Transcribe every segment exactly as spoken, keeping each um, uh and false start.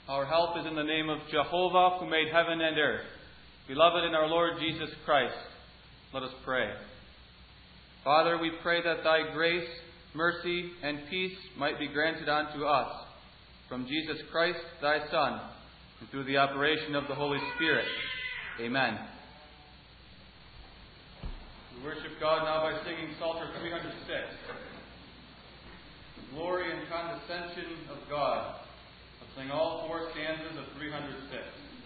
Our help is in the name of Jehovah, who made heaven and earth. Beloved in our Lord Jesus Christ, let us pray. Father, we pray that Thy grace, mercy, and peace might be granted unto us from Jesus Christ, Thy Son, and through the operation of the Holy Spirit. Amen. We worship God now by singing Psalter three hundred six. The glory and condescension of God. Let's sing all four stanzas of three hundred six.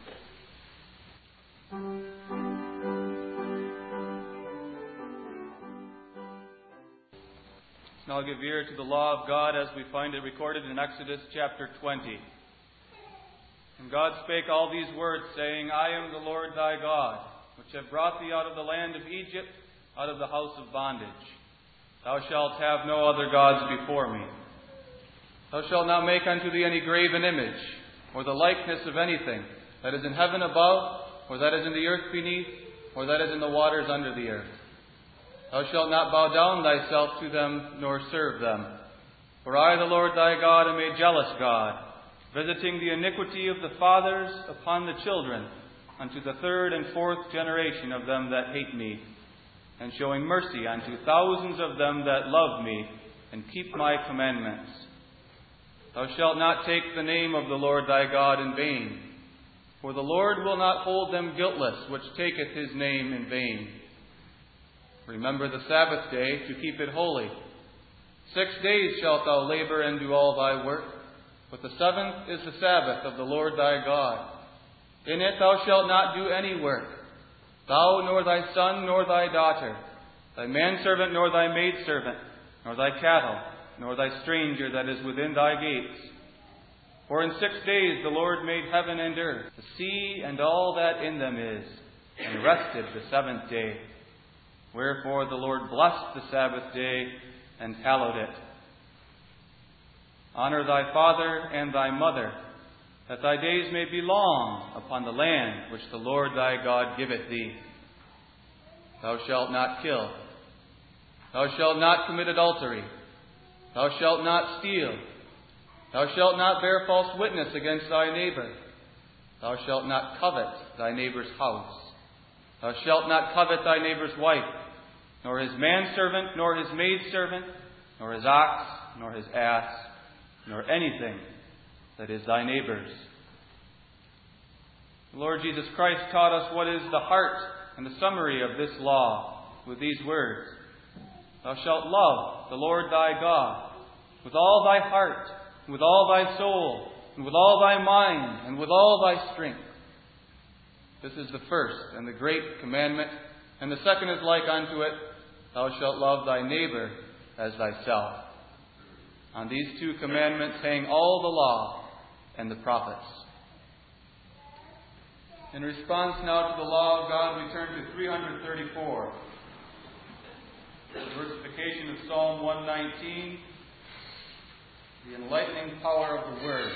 Now give ear to the law of God as we find it recorded in Exodus chapter twenty. And God spake all these words, saying, I am the Lord thy God, which have brought thee out of the land of Egypt, out of the house of bondage. Thou shalt have no other gods before me. Thou shalt not make unto thee any graven image, or the likeness of anything that is in heaven above, or that is in the earth beneath, or that is in the waters under the earth. Thou shalt not bow down thyself to them, nor serve them. For I, the Lord thy God, am a jealous God, visiting the iniquity of the fathers upon the children, unto the third and fourth generation of them that hate me, and showing mercy unto thousands of them that love me, and keep my commandments. Thou shalt not take the name of the Lord thy God in vain, for the Lord will not hold them guiltless which taketh his name in vain. Remember the Sabbath day to keep it holy. Six days shalt thou labor and do all thy work, but the seventh is the Sabbath of the Lord thy God. In it thou shalt not do any work, thou nor thy son nor thy daughter, thy manservant nor thy maidservant, nor thy cattle, nor thy stranger that is within thy gates. For in six days the Lord made heaven and earth, the sea and all that in them is, and rested the seventh day. Wherefore the Lord blessed the Sabbath day and hallowed it. Honor thy father and thy mother, that thy days may be long upon the land which the Lord thy God giveth thee. Thou shalt not kill. Thou shalt not commit adultery. Thou shalt not steal. Thou shalt not bear false witness against thy neighbor. Thou shalt not covet thy neighbor's house. Thou shalt not covet thy neighbor's wife, nor his manservant, nor his maidservant, nor his ox, nor his ass, nor anything that is thy neighbor's. The Lord Jesus Christ taught us what is the heart and the summary of this law with these words. Thou shalt love the Lord thy God with all thy heart, with all thy soul, and with all thy mind, and with all thy strength. This is the first and the great commandment, and the second is like unto it, thou shalt love thy neighbor as thyself. On these two commandments hang all the law and the prophets. In response now to the law of God, we turn to three hundred thirty-four. The versification of Psalm one nineteen, the enlightening power of the Word.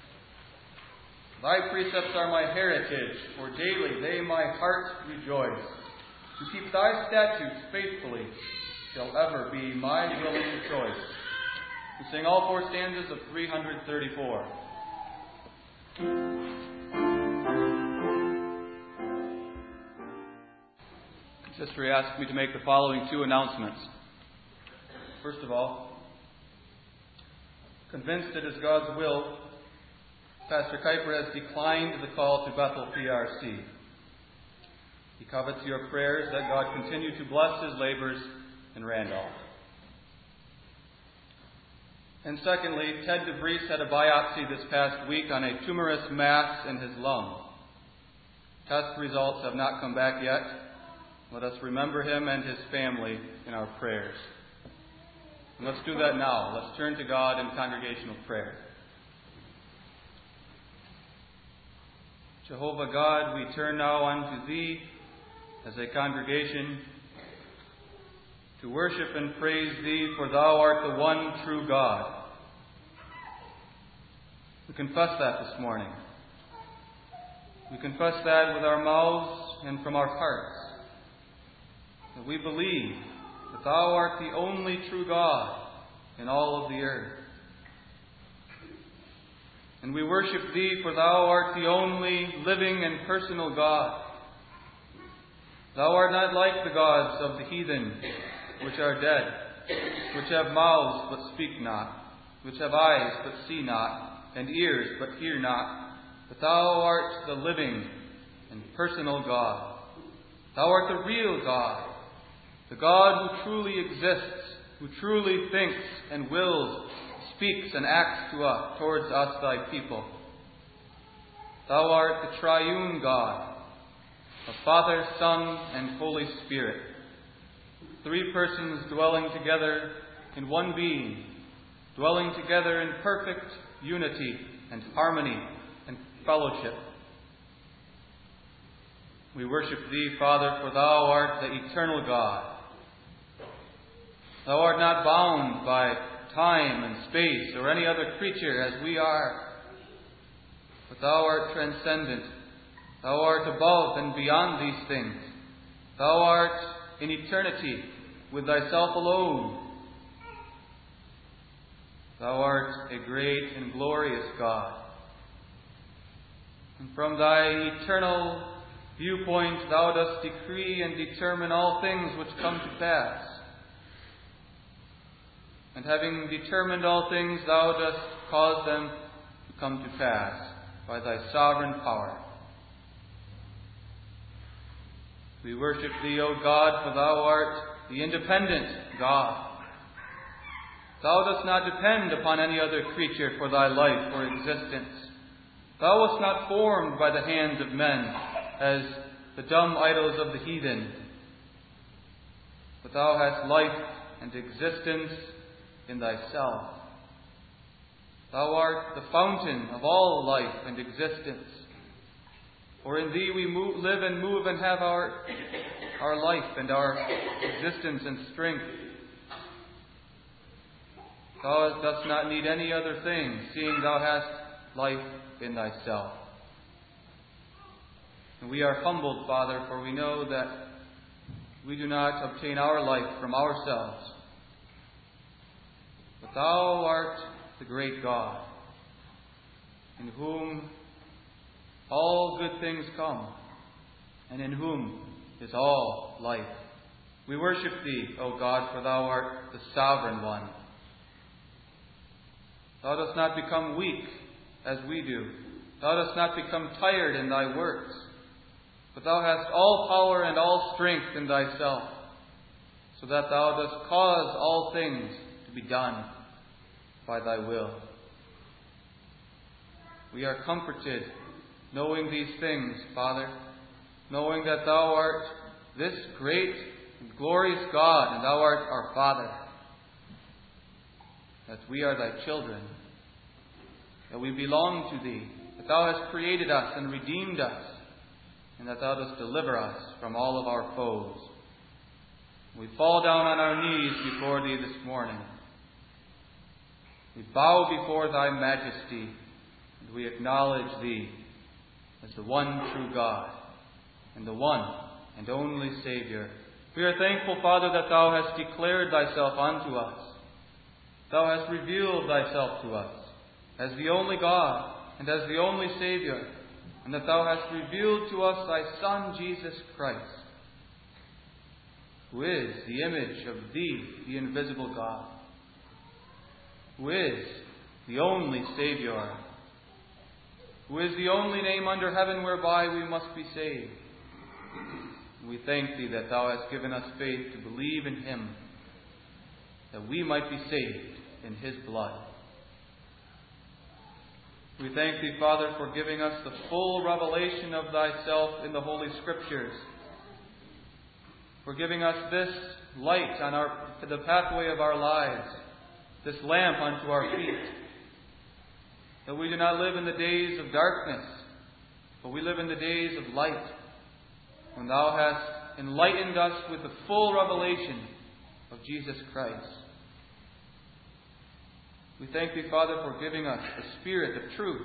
Thy precepts are my heritage, for daily they my heart rejoice. To keep thy statutes faithfully shall ever be my willing choice. We sing all four stanzas of three hundred thirty-four. Sister asked me to make the following two announcements. First of all, convinced it is God's will, Pastor Kuiper has declined the call to Bethel P R C. He covets your prayers that God continue to bless his labors in Randolph. And secondly, Ted DeVries had a biopsy this past week on a tumorous mass in his lung. Test results have not come back yet. Let us remember him and his family in our prayers. And let's do that now. Let's turn to God in congregational prayer. Jehovah God, we turn now unto Thee as a congregation to worship and praise Thee, for Thou art the one true God. We confess that this morning. We confess that with our mouths and from our hearts. That we believe that Thou art the only true God in all of the earth. And we worship Thee, for Thou art the only living and personal God. Thou art not like the gods of the heathen, which are dead, which have mouths but speak not, which have eyes but see not, and ears but hear not. But Thou art the living and personal God. Thou art the real God, the God who truly exists, who truly thinks and wills, speaks and acts to us, towards us, Thy people. Thou art the triune God, of Father, Son, and Holy Spirit, three persons dwelling together in one being, dwelling together in perfect unity and harmony and fellowship. We worship Thee, Father, for Thou art the eternal God. Thou art not bound by time and space or any other creature as we are, but Thou art transcendent. Thou art above and beyond these things. Thou art in eternity with Thyself alone. Thou art a great and glorious God. And from Thy eternal viewpoint, Thou dost decree and determine all things which come to pass. And having determined all things, Thou dost cause them to come to pass by Thy sovereign power. We worship Thee, O God, for Thou art the independent God. Thou dost not depend upon any other creature for Thy life or existence. Thou wast not formed by the hands of men as the dumb idols of the heathen, but Thou hast life and existence in Thyself. Thou art the fountain of all life and existence. For in Thee we move, live and move and have our, our life and our existence and strength. Thou dost not need any other thing, seeing Thou hast life in Thyself. And we are humbled, Father, for we know that we do not obtain our life from ourselves. But Thou art the great God, in whom all good things come, and in whom is all life. We worship Thee, O God, for Thou art the sovereign one. Thou dost not become weak as we do. Thou dost not become tired in Thy works. But Thou hast all power and all strength in Thyself, so that Thou dost cause all things to be done by Thy will. We are comforted knowing these things, Father, knowing that Thou art this great and glorious God, and Thou art our Father, that we are Thy children, that we belong to Thee, that Thou hast created us and redeemed us, and that Thou dost deliver us from all of our foes. We fall down on our knees before Thee this morning. We bow before Thy majesty, and we acknowledge Thee as the one true God, and the one and only Saviour. We are thankful, Father, that Thou hast declared Thyself unto us. Thou hast revealed Thyself to us as the only God and as the only Saviour, and that Thou hast revealed to us Thy Son, Jesus Christ, who is the image of Thee, the invisible God, who is the only Saviour, who is the only name under heaven whereby we must be saved. We thank Thee that Thou hast given us faith to believe in Him, that we might be saved in His blood. We thank Thee, Father, for giving us the full revelation of Thyself in the Holy Scriptures, for giving us this light on our, the pathway of our lives, this lamp unto our feet, that we do not live in the days of darkness, but we live in the days of light, when Thou hast enlightened us with the full revelation of Jesus Christ. We thank Thee, Father, for giving us the Spirit of truth,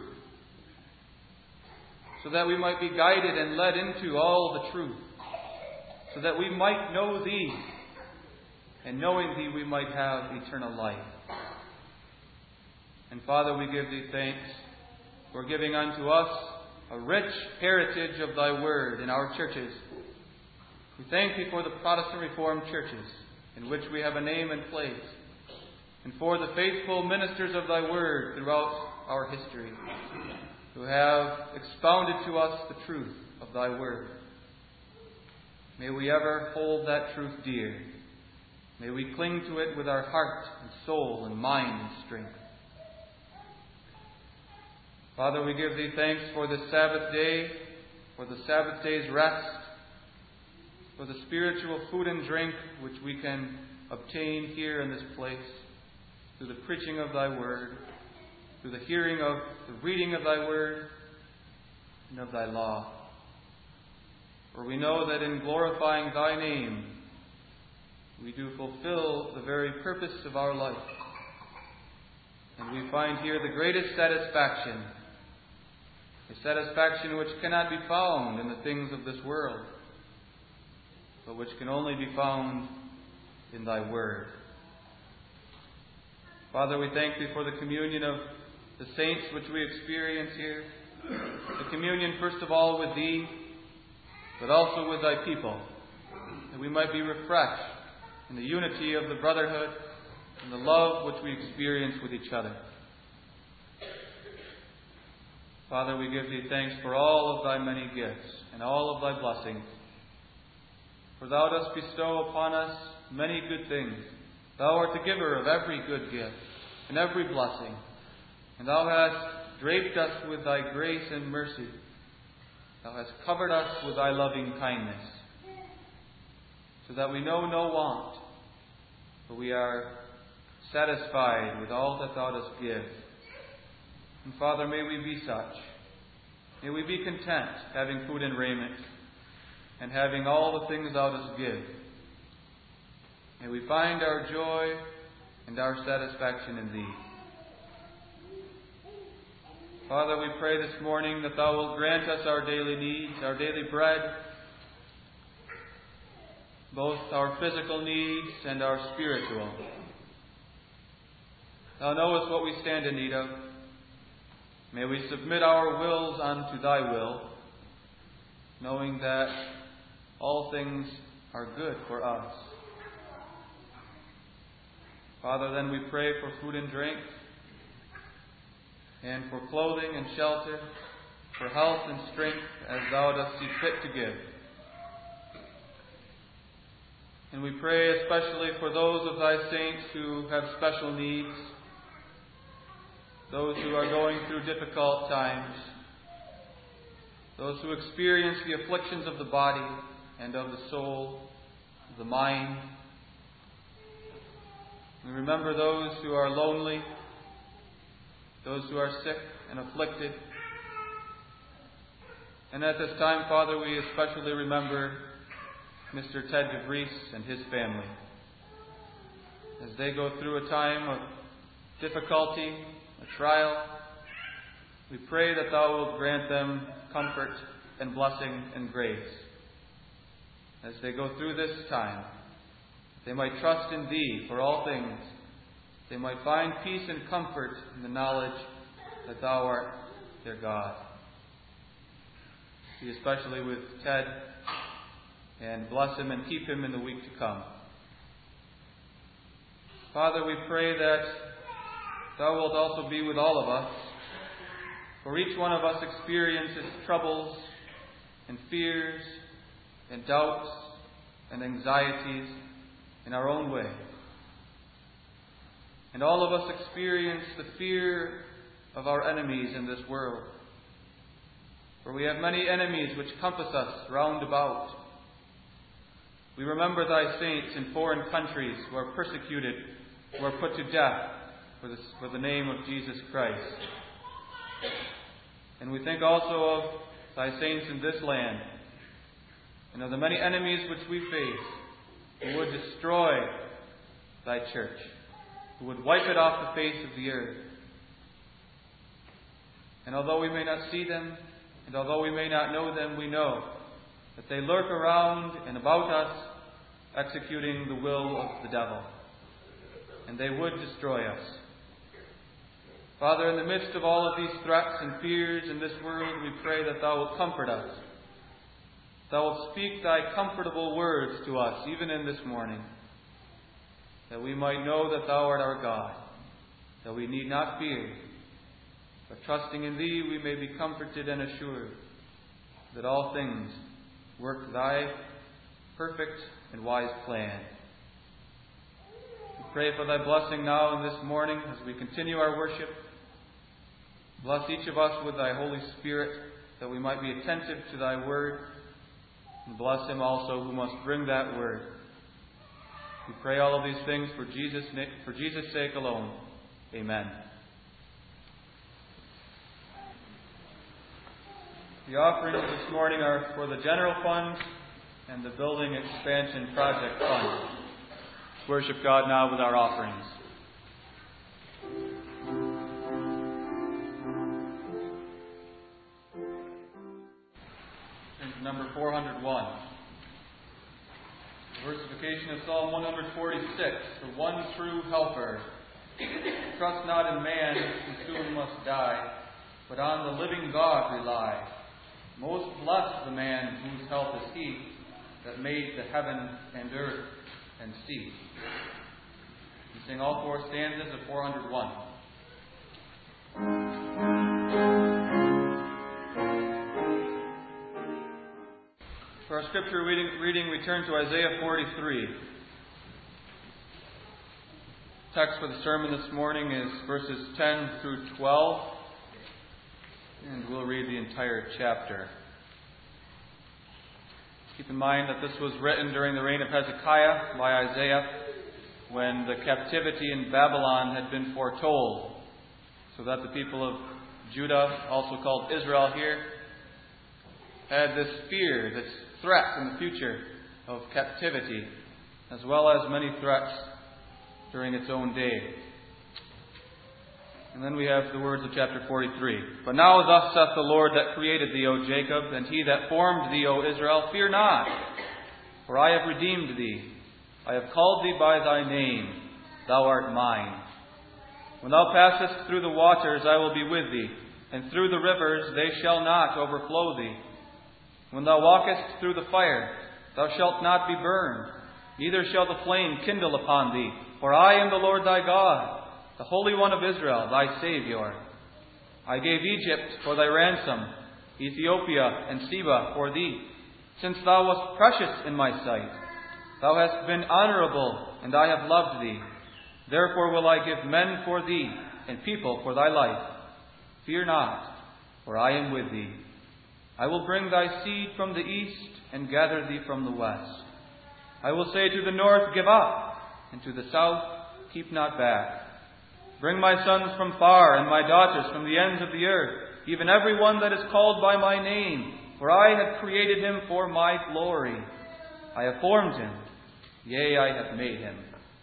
so that we might be guided and led into all the truth, so that we might know Thee, and knowing Thee we might have eternal life. And Father, we give Thee thanks for giving unto us a rich heritage of thy word in our churches. We thank thee for the Protestant Reformed churches, in which we have a name and place, and for the faithful ministers of thy word throughout our history, who have expounded to us the truth of thy word. May we ever hold that truth dear. May we cling to it with our heart and soul and mind and strength. Father, we give thee thanks for this Sabbath day, for the Sabbath day's rest, for the spiritual food and drink which we can obtain here in this place, through the preaching of thy word, through the hearing of the reading of thy word and of thy law. For we know that in glorifying thy name, we do fulfill the very purpose of our life. And we find here the greatest satisfaction, a satisfaction which cannot be found in the things of this world, but which can only be found in thy word. Father, we thank thee for the communion of the saints which we experience here. The communion, first of all, with thee, but also with thy people, that we might be refreshed in the unity of the brotherhood and the love which we experience with each other. Father, we give thee thanks for all of thy many gifts and all of thy blessings. For thou dost bestow upon us many good things. Thou art the giver of every good gift and every blessing. And thou hast draped us with thy grace and mercy. Thou hast covered us with thy loving kindness, so that we know no want, but we are satisfied with all that thou dost give. And Father, may we be such. May we be content, having food and raiment, and having all the things thou dost give. May we find our joy and our satisfaction in thee. Father, we pray this morning that thou wilt grant us our daily needs, our daily bread, both our physical needs and our spiritual. Thou knowest what we stand in need of. May we submit our wills unto thy will, knowing that all things are good for us. Father, then we pray for food and drink, and for clothing and shelter, for health and strength, as thou dost see fit to give. And we pray especially for those of thy saints who have special needs, those who are going through difficult times, those who experience the afflictions of the body and of the soul, of the mind. We remember those who are lonely, those who are sick and afflicted. And at this time, Father, we especially remember Mister Ted DeVries and his family, as they go through a time of difficulty, a trial. We pray that thou wilt grant them comfort and blessing and grace as they go through this time. They might trust in thee for all things. They might find peace and comfort in the knowledge that thou art their God. Be especially with Ted, and bless him and keep him in the week to come. Father, we pray that thou wilt also be with all of us, for each one of us experiences troubles and fears and doubts and anxieties in our own way. And all of us experience the fear of our enemies in this world. For we have many enemies which compass us round about. We remember thy saints in foreign countries who are persecuted, who are put to death for the, for the name of Jesus Christ. And we think also of thy saints in this land, and of the many enemies which we face, who would destroy thy church, who would wipe it off the face of the earth. And although we may not see them, and although we may not know them, we know that they lurk around and about us, executing the will of the devil. And they would destroy us. Father, in the midst of all of these threats and fears in this world, we pray that Thou wilt comfort us. Thou wilt speak Thy comfortable words to us, even in this morning, that we might know that Thou art our God, that we need not fear, but trusting in Thee we may be comforted and assured that all things work Thy perfect and wise plan. We pray for Thy blessing now and this morning as we continue our worship. Bless each of us with Thy Holy Spirit, that we might be attentive to Thy word, and bless him also who must bring that word. We pray all of these things for Jesus' for Jesus' sake alone. Amen. The offerings this morning are for the general fund and the building expansion project fund. Let's worship God now with our offerings. And number four hundred one. The versification of Psalm one forty-six, the one true helper. Trust not in man who soon must die, but on the living God rely. Most blessed the man whose help is He that made the heaven and earth and sea. We sing all four stanzas of four hundred one. For our scripture reading, reading we turn to Isaiah forty-three. The text for the sermon this morning is verses ten through twelve. And we'll read the entire chapter. Keep in mind that this was written during the reign of Hezekiah by Isaiah, when the captivity in Babylon had been foretold, so that the people of Judah, also called Israel here, had this fear, this threat in the future of captivity, as well as many threats during its own day. And then we have the words of chapter forty-three. But now thus saith the Lord that created thee, O Jacob, and He that formed thee, O Israel, fear not, for I have redeemed thee. I have called thee by thy name. Thou art mine. When thou passest through the waters, I will be with thee, and through the rivers they shall not overflow thee. When thou walkest through the fire, thou shalt not be burned, neither shall the flame kindle upon thee. For I am the Lord thy God, the Holy One of Israel, thy Saviour. I gave Egypt for thy ransom, Ethiopia and Seba for thee, since thou wast precious in my sight. Thou hast been honourable, and I have loved thee. Therefore will I give men for thee, and people for thy life. Fear not, for I am with thee. I will bring thy seed from the east, and gather thee from the west. I will say to the north, Give up, and to the south, Keep not back. Bring my sons from far, and my daughters from the ends of the earth, even every one that is called by my name, for I have created him for my glory. I have formed him, yea, I have made him.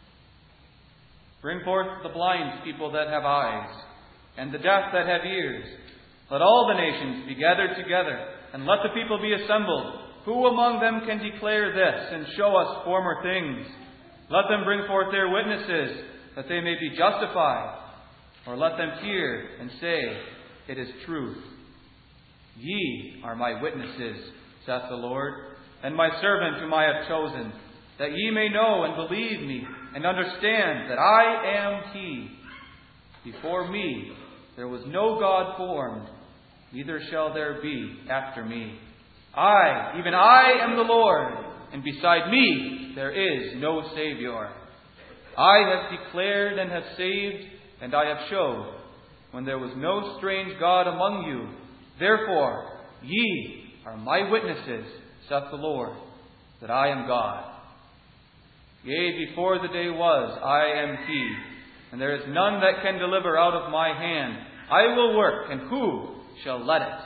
Bring forth the blind people that have eyes, and the deaf that have ears. Let all the nations be gathered together, and let the people be assembled. Who among them can declare this, and show us former things? Let them bring forth their witnesses, that they may be justified. Or let them hear and say, It is truth. Ye are my witnesses, saith the Lord, and my servant whom I have chosen, that ye may know and believe me, and understand that I am He. Before me there was no God formed, neither shall there be after me. I, even I, am the Lord, and beside me there is no Saviour. I have declared and have saved, and I have showed, when there was no strange God among you. Therefore, ye are my witnesses, saith the Lord, that I am God. Yea, before the day was, I am He, and there is none that can deliver out of my hand. I will work, and who shall let it?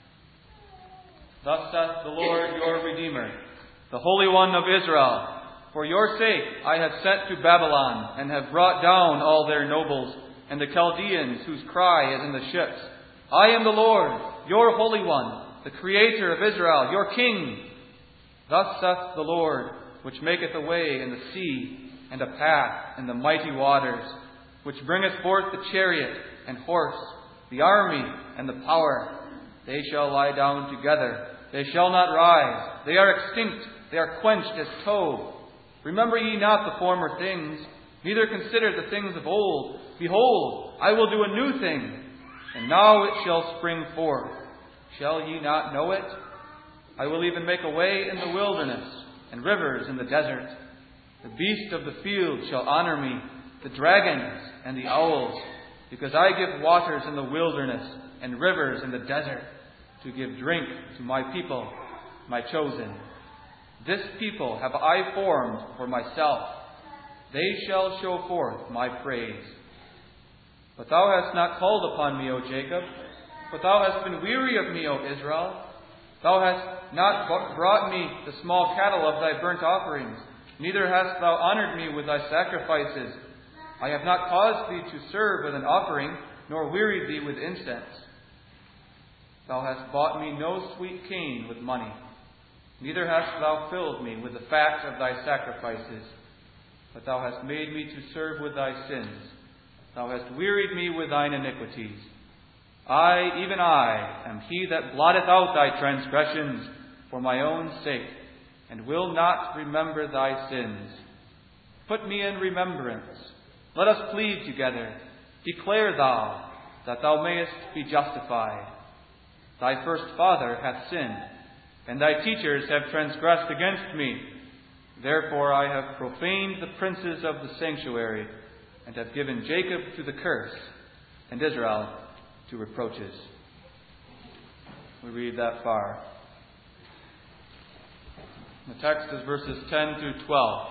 Thus saith the Lord your Redeemer, the Holy One of Israel. For your sake I have sent to Babylon, and have brought down all their nobles, and the Chaldeans whose cry is in the ships. I am the Lord, your Holy One, the Creator of Israel, your King. Thus saith the Lord, which maketh a way in the sea, and a path in the mighty waters, which bringeth forth the chariot, and horse, the army and the power. They shall lie down together. They shall not rise. They are extinct. They are quenched as tow. Remember ye not the former things, neither consider the things of old. Behold, I will do a new thing, and now it shall spring forth. Shall ye not know it? I will even make a way in the wilderness, and rivers in the desert. The beast of the field shall honor me, the dragons and the owls, because I give waters in the wilderness, and rivers in the desert, to give drink to my people, my chosen. This people have I formed for myself. They shall show forth my praise. But thou hast not called upon me, O Jacob. But thou hast been weary of me, O Israel. Thou hast not brought me the small cattle of thy burnt offerings, neither hast thou honored me with thy sacrifices. I have not caused thee to serve with an offering, nor wearied thee with incense. Thou hast bought me no sweet cane with money, neither hast thou filled me with the fat of thy sacrifices. But thou hast made me to serve with thy sins. Thou hast wearied me with thine iniquities. I, even I, am he that blotteth out thy transgressions for my own sake, and will not remember thy sins. Put me in remembrance. Let us plead together. Declare thou, that thou mayest be justified. Thy first father hath sinned, and thy teachers have transgressed against me. Therefore I have profaned the princes of the sanctuary, and have given Jacob to the curse, and Israel to reproaches. We read that far. The text is verses ten through twelve.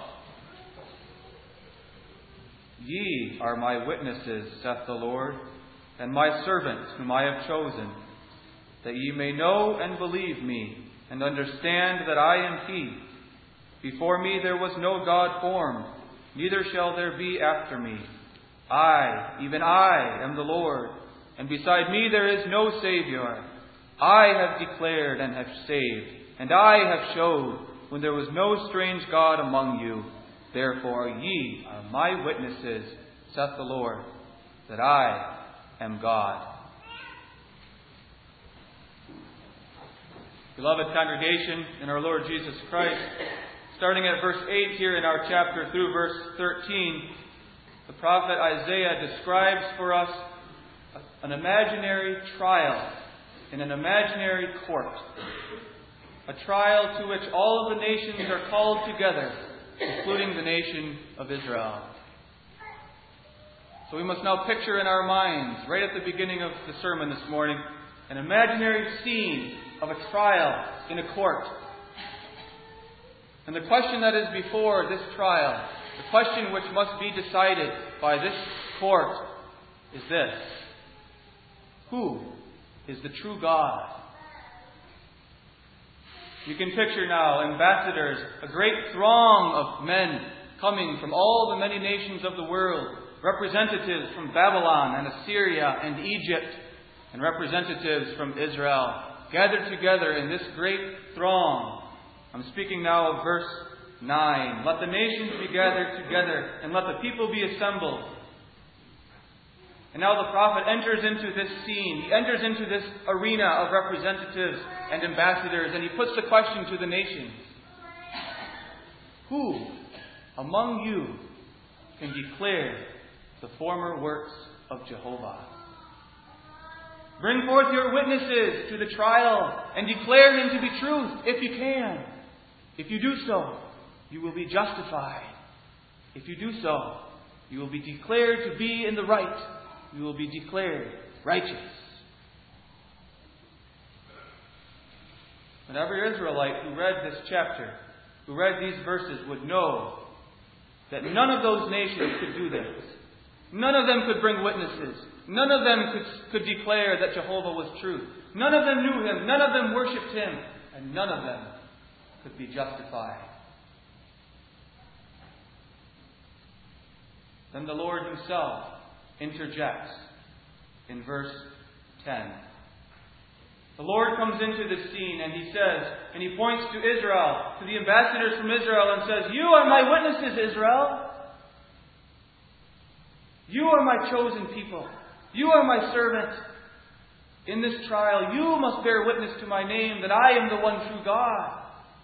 Ye are my witnesses, saith the Lord, and my servants whom I have chosen, that ye may know and believe me, and understand that I am He. Before me there was no God formed, neither shall there be after me. I, even I, am the Lord, and beside me there is no Saviour. I have declared and have saved, and I have showed, when there was no strange God among you. Therefore ye are my witnesses, saith the Lord, that I am God. Beloved congregation in our Lord Jesus Christ, starting at verse eight here in our chapter through verse thirteen, the prophet Isaiah describes for us an imaginary trial in an imaginary court. A trial to which all of the nations are called together, including the nation of Israel. So we must now picture in our minds, right at the beginning of the sermon this morning, an imaginary scene of a trial in a court. And the question that is before this trial, the question which must be decided by this court, is this: who is the true God? You can picture now ambassadors, a great throng of men coming from all the many nations of the world, representatives from Babylon and Assyria and Egypt, and representatives from Israel, gathered together in this great throng. I'm speaking now of verse nine. Let the nations be gathered together, and let the people be assembled. And now the prophet enters into this scene. He enters into this arena of representatives and ambassadors, and he puts the question to the nations: who among you can declare the former works of Jehovah? Bring forth your witnesses to the trial and declare him to be truth, if you can. If you do so, you will be justified. If you do so, you will be declared to be in the right. You will be declared righteous. And every Israelite who read this chapter, who read these verses, would know that none of those nations could do this. None of them could bring witnesses. None of them could, could declare that Jehovah was true. None of them knew Him. None of them worshipped Him. And none of them could be justified. Then the Lord Himself interjects in verse ten. The Lord comes into the scene and He says, and He points to Israel, to the ambassadors from Israel, and says, "You are my witnesses, Israel. You are my chosen people. You are my servant. In this trial, you must bear witness to my name that I am the one true God.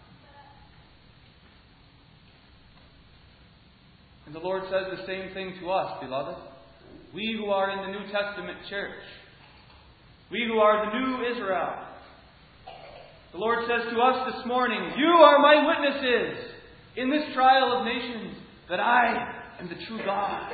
And the Lord says the same thing to us, beloved. We who are in the New Testament church. We who are the new Israel. The Lord says to us this morning, you are my witnesses in this trial of nations that I am the true God.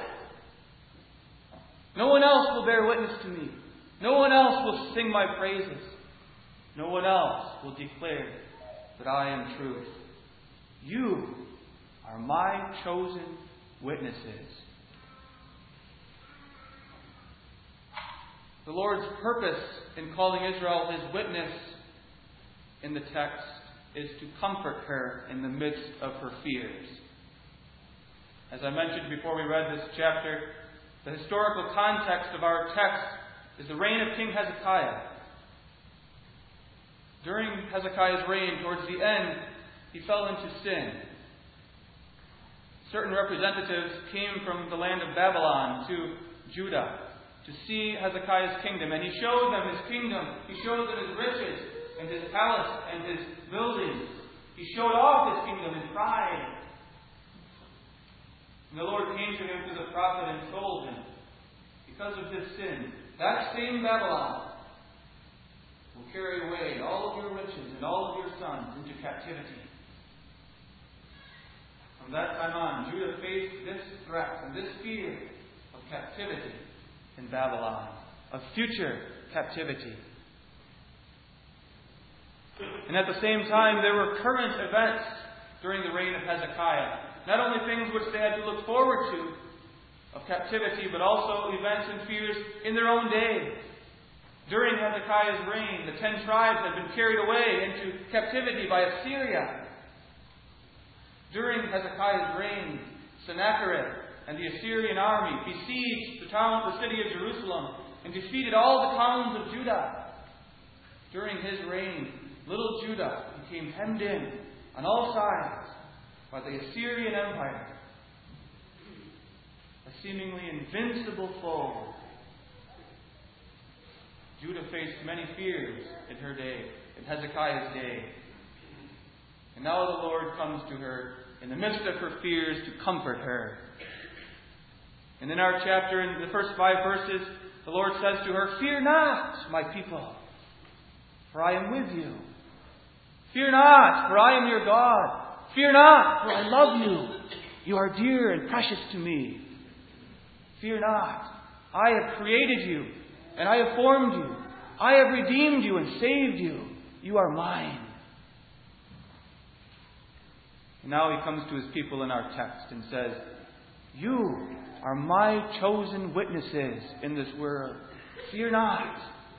No one else will bear witness to me. No one else will sing my praises. No one else will declare that I am truth. You are my chosen witnesses. The Lord's purpose in calling Israel His witness in the text is to comfort her in the midst of her fears. As I mentioned before we read this chapter, the historical context of our text is the reign of King Hezekiah. During Hezekiah's reign, towards the end, he fell into sin. Certain representatives came from the land of Babylon to Judah to see Hezekiah's kingdom. And he showed them his kingdom. He showed them his riches and his palace and his buildings. He showed off his kingdom in pride. And the Lord came to him through the prophet and told him, because of this sin, that same Babylon will carry away all of your riches and all of your sons into captivity. From that time on, Judah faced this threat and this fear of captivity in Babylon, of future captivity. And at the same time, there were current events during the reign of Hezekiah. Not only things which they had to look forward to of captivity, but also events and fears in their own day. During Hezekiah's reign, the ten tribes had been carried away into captivity by Assyria. During Hezekiah's reign, Sennacherib and the Assyrian army besieged the town, the city of Jerusalem, and defeated all the towns of Judah. During his reign, little Judah became hemmed in on all sides by the Assyrian Empire, a seemingly invincible foe. Judah faced many fears in her day, in Hezekiah's day. And now the Lord comes to her in the midst of her fears to comfort her. And in our chapter, in the first five verses, the Lord says to her, fear not, my people, for I am with you. Fear not, for I am your God. Fear not, for I love you. You are dear and precious to me. Fear not. I have created you, and I have formed you. I have redeemed you and saved you. You are mine. And now he comes to his people in our text and says, you are my chosen witnesses in this world. Fear not.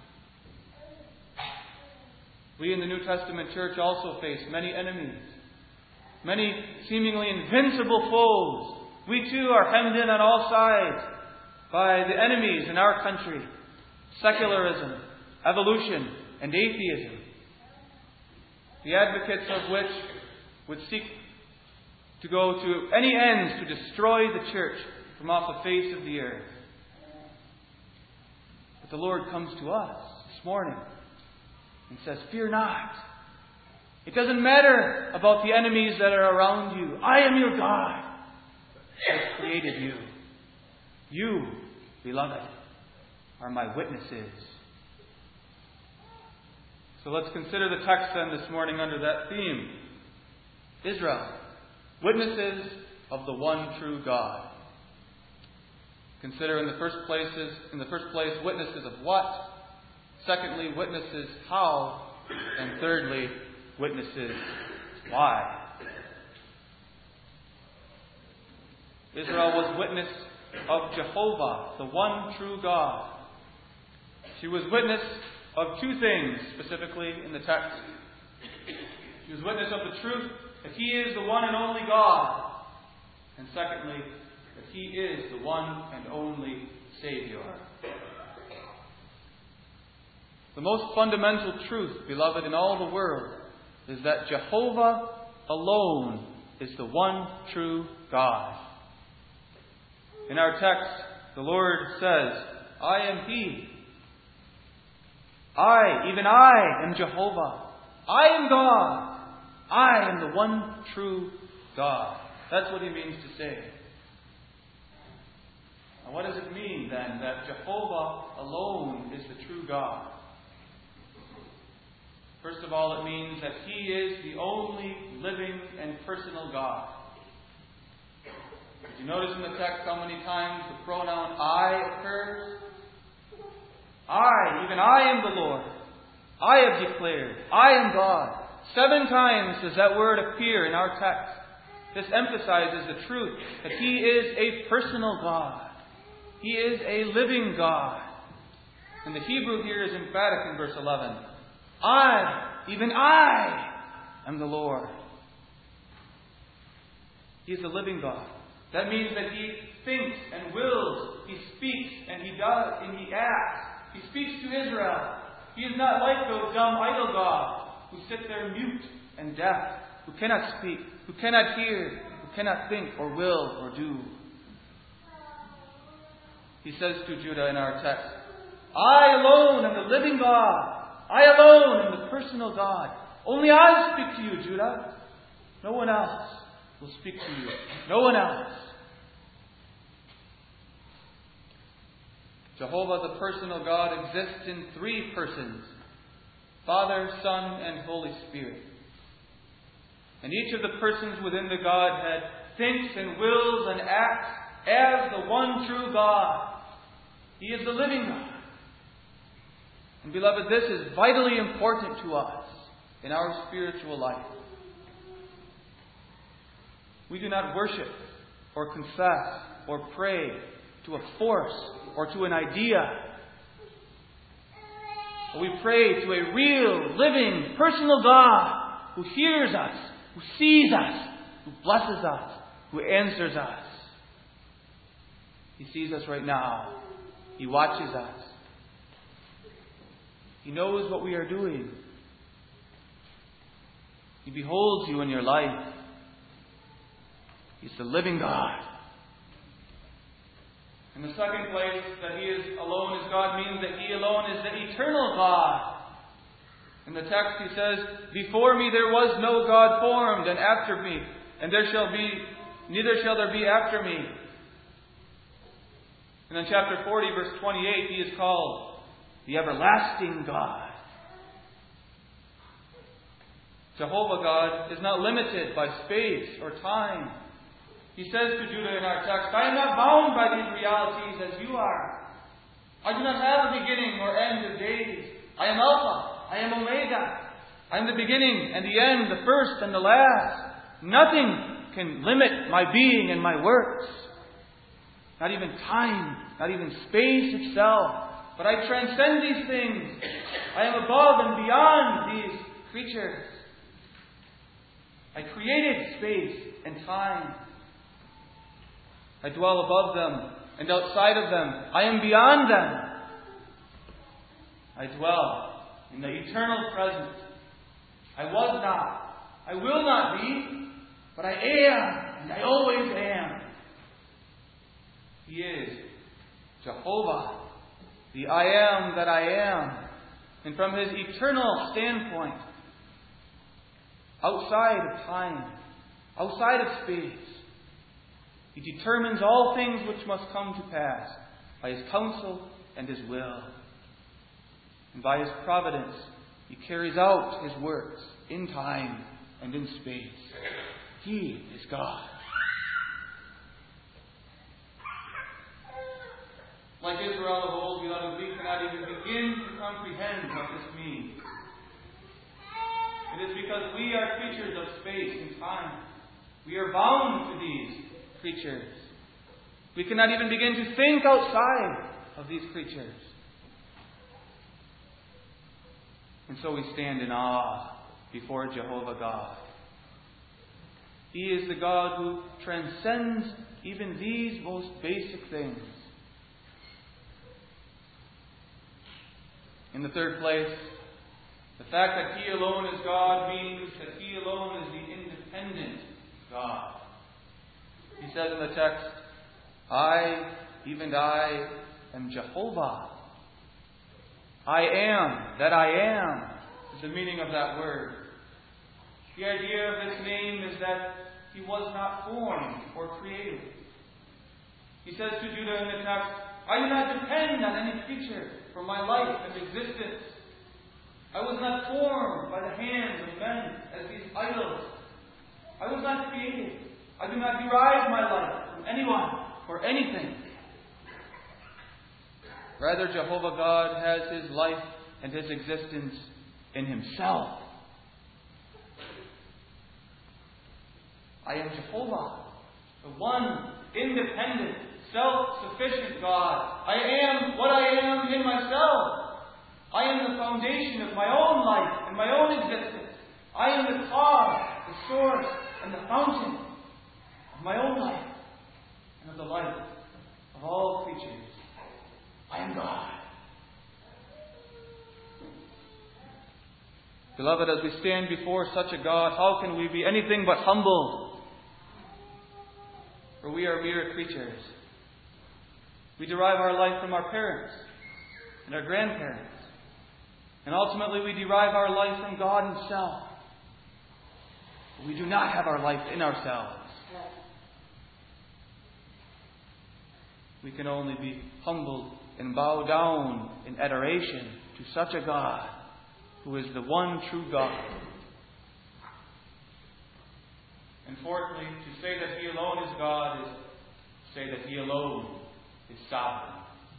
We in the New Testament church also face many enemies, many seemingly invincible foes. We too are hemmed in on all sides by the enemies in our country: secularism, evolution, and atheism, the advocates of which would seek to go to any ends to destroy the church from off the face of the earth. But the Lord comes to us this morning and says, fear not. It doesn't matter about the enemies that are around you. I am your God. I have created you. You, beloved, are my witnesses. So let's consider the text then this morning under that theme. Israel, witnesses of the one true God. Consider in the first places, in the first place, witnesses of what? Secondly, witnesses how? And thirdly, witnesses why? Israel was witness of Jehovah, the one true God. She was witness of two things specifically in the text. She was witness of the truth that He is the one and only God. And secondly, that He is the one and only Savior. The most fundamental truth, beloved, in all the world is that Jehovah alone is the one true God. In our text, the Lord says I am He. I, even I, am Jehovah. I am God. I am the one true God. That's what He means to say. Now, what does it mean then that Jehovah alone is the true God? First of all, it means that He is the only living and personal God. Did you notice in the text how many times the pronoun I occurs? I, even I am the Lord. I have declared. I am God. Seven times does that word appear in our text. This emphasizes the truth that He is a personal God. He is a living God. And the Hebrew here is emphatic in verse eleven. I, even I, am the Lord. He is a living God. That means that He thinks and wills. He speaks and He does and He acts. He speaks to Israel. He is not like those dumb idol gods who sit there mute and deaf, who cannot speak, who cannot hear, who cannot think or will or do. He says to Judah in our text, I alone am the living God. I alone am the personal God. Only I speak to you, Judah. No one else will speak to you. No one else. Jehovah, the personal God, exists in three persons: Father, Son, and Holy Spirit. And each of the persons within the Godhead thinks and wills and acts as the one true God. He is the living God. And beloved, this is vitally important to us in our spiritual life. We do not worship or confess or pray to a force or to an idea. But we pray to a real, living, personal God who hears us, who sees us, who blesses us, who answers us. He sees us right now. He watches us. He knows what we are doing. He beholds you in your life. He's the living God. In the second place, that He is alone as God means that He alone is the eternal God. In the text He says, before me there was no God formed, and after me, and there shall be, neither shall there be after me. And in chapter forty, verse twenty-eight, He is called the everlasting God. Jehovah God is not limited by space or time. He says to Judah in our text, I am not bound by these realities as you are. I do not have a beginning or end of days. I am Alpha. I am Omega. I am the beginning and the end, the first and the last. Nothing can limit my being and my works. Not even time, not even space itself. But I transcend these things. I am above and beyond these creatures. I created space and time. I dwell above them and outside of them. I am beyond them. I dwell in the eternal present. I was not. I will not be. But I am. And I always am. He is Jehovah, the I am that I am. And from His eternal standpoint, outside of time, outside of space, He determines all things which must come to pass by His counsel and His will. And by His providence, He carries out His works in time and in space. He is God. Like Israel of old, beloved, we cannot even begin to comprehend what this means. It is because we are creatures of space and time. We are bound to these creatures. We cannot even begin to think outside of these creatures. And so we stand in awe before Jehovah God. He is the God who transcends even these most basic things. In the third place, the fact that He alone is God means that He alone is the independent God. He says in the text, I, even I, am Jehovah. I am that I am is the meaning of that word. The idea of this name is that He was not formed or created. He says to Judah in the text, I do not depend on any creature for my life and existence. I was not formed by the hands of men as these idols. I was not created. I do not derive my life from anyone or anything. Rather, Jehovah God has His life and His existence in Himself. I am Jehovah, the one independent, self-sufficient God. I am what I am in myself. I am the foundation of my own life and my own existence. I am the cause, the source, and the fountain of my own life and of the life of all creatures. I am God. Beloved, as we stand before such a God, how can we be anything but humbled? For we are mere creatures. We derive our life from our parents and our grandparents. And ultimately we derive our life from God Himself. But we do not have our life in ourselves. We can only be humbled and bow down in adoration to such a God who is the one true God. And fourthly, to say that He alone is God is to say that He alone is sovereign.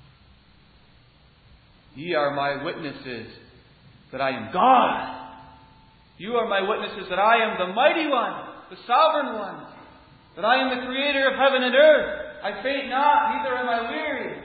Ye are my witnesses that I am God. You are my witnesses that I am the mighty one, the sovereign one, that I am the creator of heaven and earth. I faint not, neither am I weary.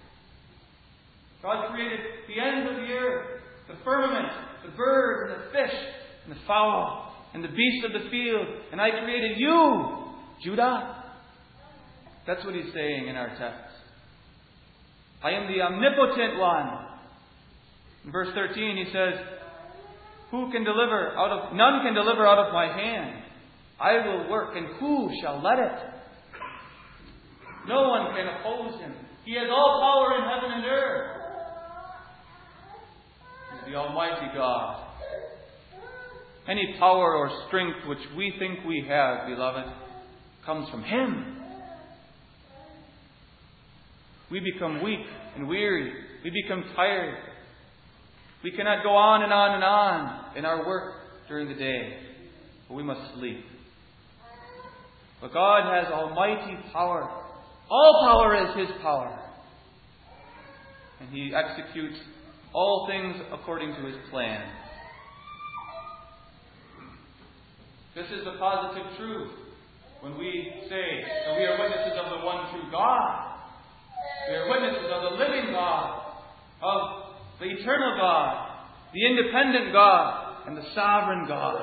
God created the ends of the earth, the firmament, the bird and the fish and the fowl and the beasts of the field. And I created you, Judah. That's what He's saying in our text. I am the omnipotent one. In verse thirteen He says, Who can deliver out of none can deliver out of my hand. I will work, and who shall let it? No one can oppose Him. He has all power in heaven and earth. He's the Almighty God. Any power or strength which we think we have, beloved, comes from Him. We become weak and weary. We become tired. We cannot go on and on and on in our work during the day. But we must sleep. But God has almighty power. All power is His power. And He executes all things according to His plan. This is the positive truth when we say that we are witnesses of the one true God. We are witnesses of the living God, of the eternal God, the independent God, and the sovereign God.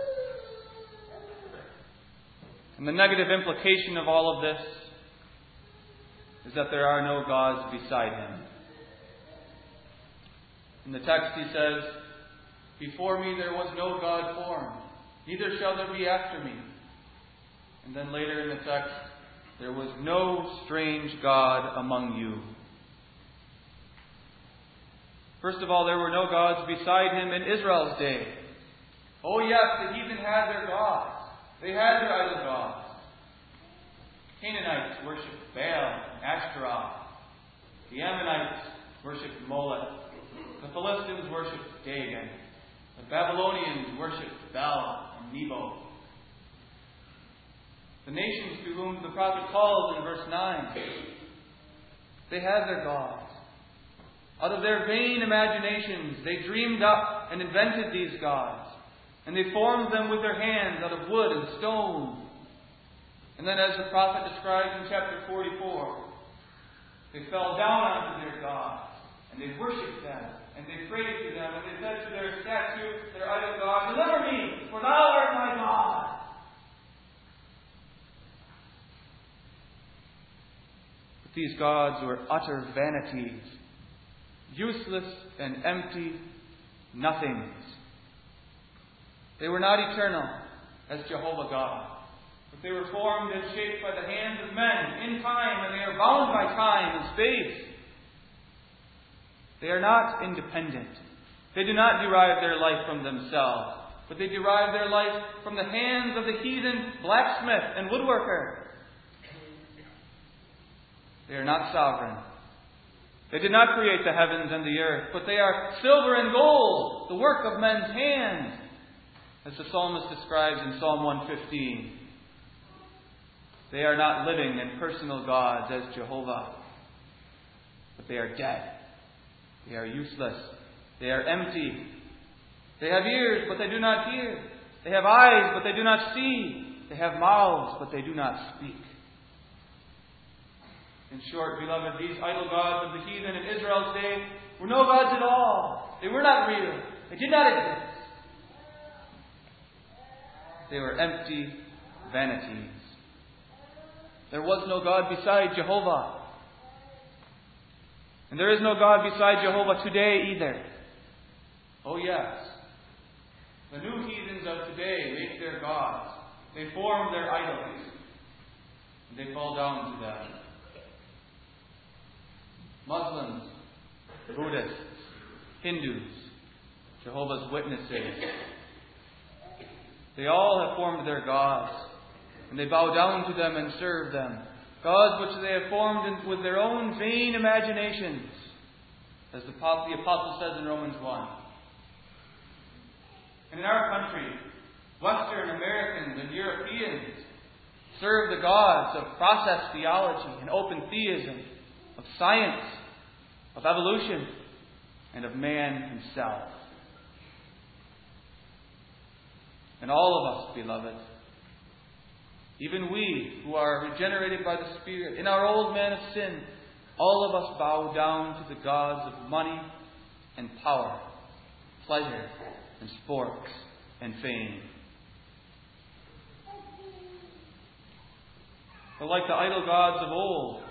And the negative implication of all of this is that there are no gods beside Him. In the text He says, Before me there was no God formed, neither shall there be after me. And then later in the text, there was no strange God among you. First of all, there were no gods beside Him in Israel's day. Oh yes, the heathen had their gods. They had their idol gods. Canaanites worshipped Baal and Ashtaroth. The Ammonites worshipped Molech. The Philistines worshipped Dagon. The Babylonians worshipped Bel and Nebo. The nations to whom the prophet calls in verse nine, they had their gods. Out of their vain imaginations, they dreamed up and invented these gods. And they formed them with their hands out of wood and stone. And then, as the prophet describes in chapter forty-four, they fell down onto their gods, and they worshipped them, and they prayed to them, and they said to their statue, their idol god, Deliver me, for Thou art my God. But these gods were utter vanities, useless and empty nothings. They were not eternal as Jehovah God, but they were formed and shaped by the hands of men in time, and they are bound by time and space. They are not independent. They do not derive their life from themselves, but they derive their life from the hands of the heathen blacksmith and woodworker. They are not sovereign. They did not create the heavens and the earth, but they are silver and gold, the work of men's hands, as the psalmist describes in Psalm one fifteen. They are not living and personal gods as Jehovah, but they are dead. They are useless. They are empty. They have ears, but they do not hear. They have eyes, but they do not see. They have mouths, but they do not speak. In short, beloved, these idol gods of the heathen in Israel's day were no gods at all. They were not real. They did not exist. They were empty vanities. There was no God beside Jehovah. And there is no God beside Jehovah today either. Oh yes. The new heathens of today make their gods. They form their idols. And they fall down to them. Muslims, Buddhists, Hindus, Jehovah's Witnesses. They all have formed their gods, and they bow down to them and serve them. Gods which they have formed in, with their own vain imaginations, as the, the Apostle says in Romans one. And in our country, Western Americans and Europeans serve the gods of process theology and open theism, of science, of evolution, and of man himself. And all of us, beloved, even we who are regenerated by the Spirit, in our old man of sin, all of us bow down to the gods of money and power, pleasure and sports and fame. But like the idol gods of old,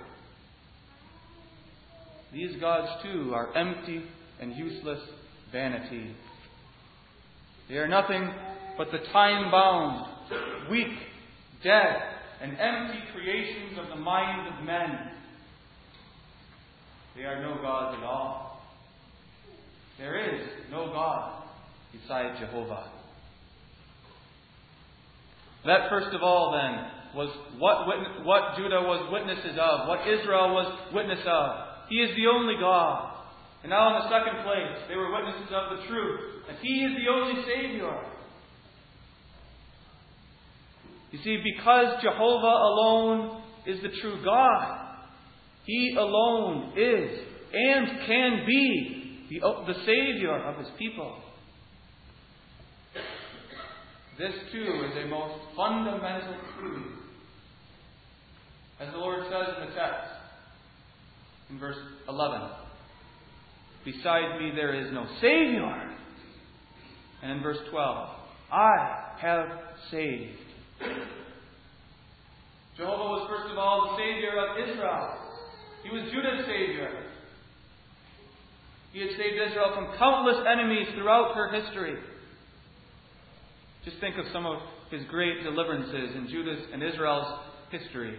these gods too are empty and useless vanity. They are nothing but the time-bound, weak, dead, and empty creations of the minds of men. They are no gods at all. There is no God beside Jehovah. That, first of all, then, was what, witness, what Judah was witnesses of, what Israel was witness of. He is the only God. And now in the second place, they were witnesses of the truth, and He is the only Savior. You see, because Jehovah alone is the true God, He alone is and can be the, the Savior of His people. This too is a most fundamental truth. As the Lord says in the text, in verse eleven, beside me there is no Savior. And in verse twelve, I have saved. Jehovah was first of all the Savior of Israel. He was Judah's Savior. He had saved Israel from countless enemies throughout her history. Just think of some of His great deliverances in Judah's and Israel's history.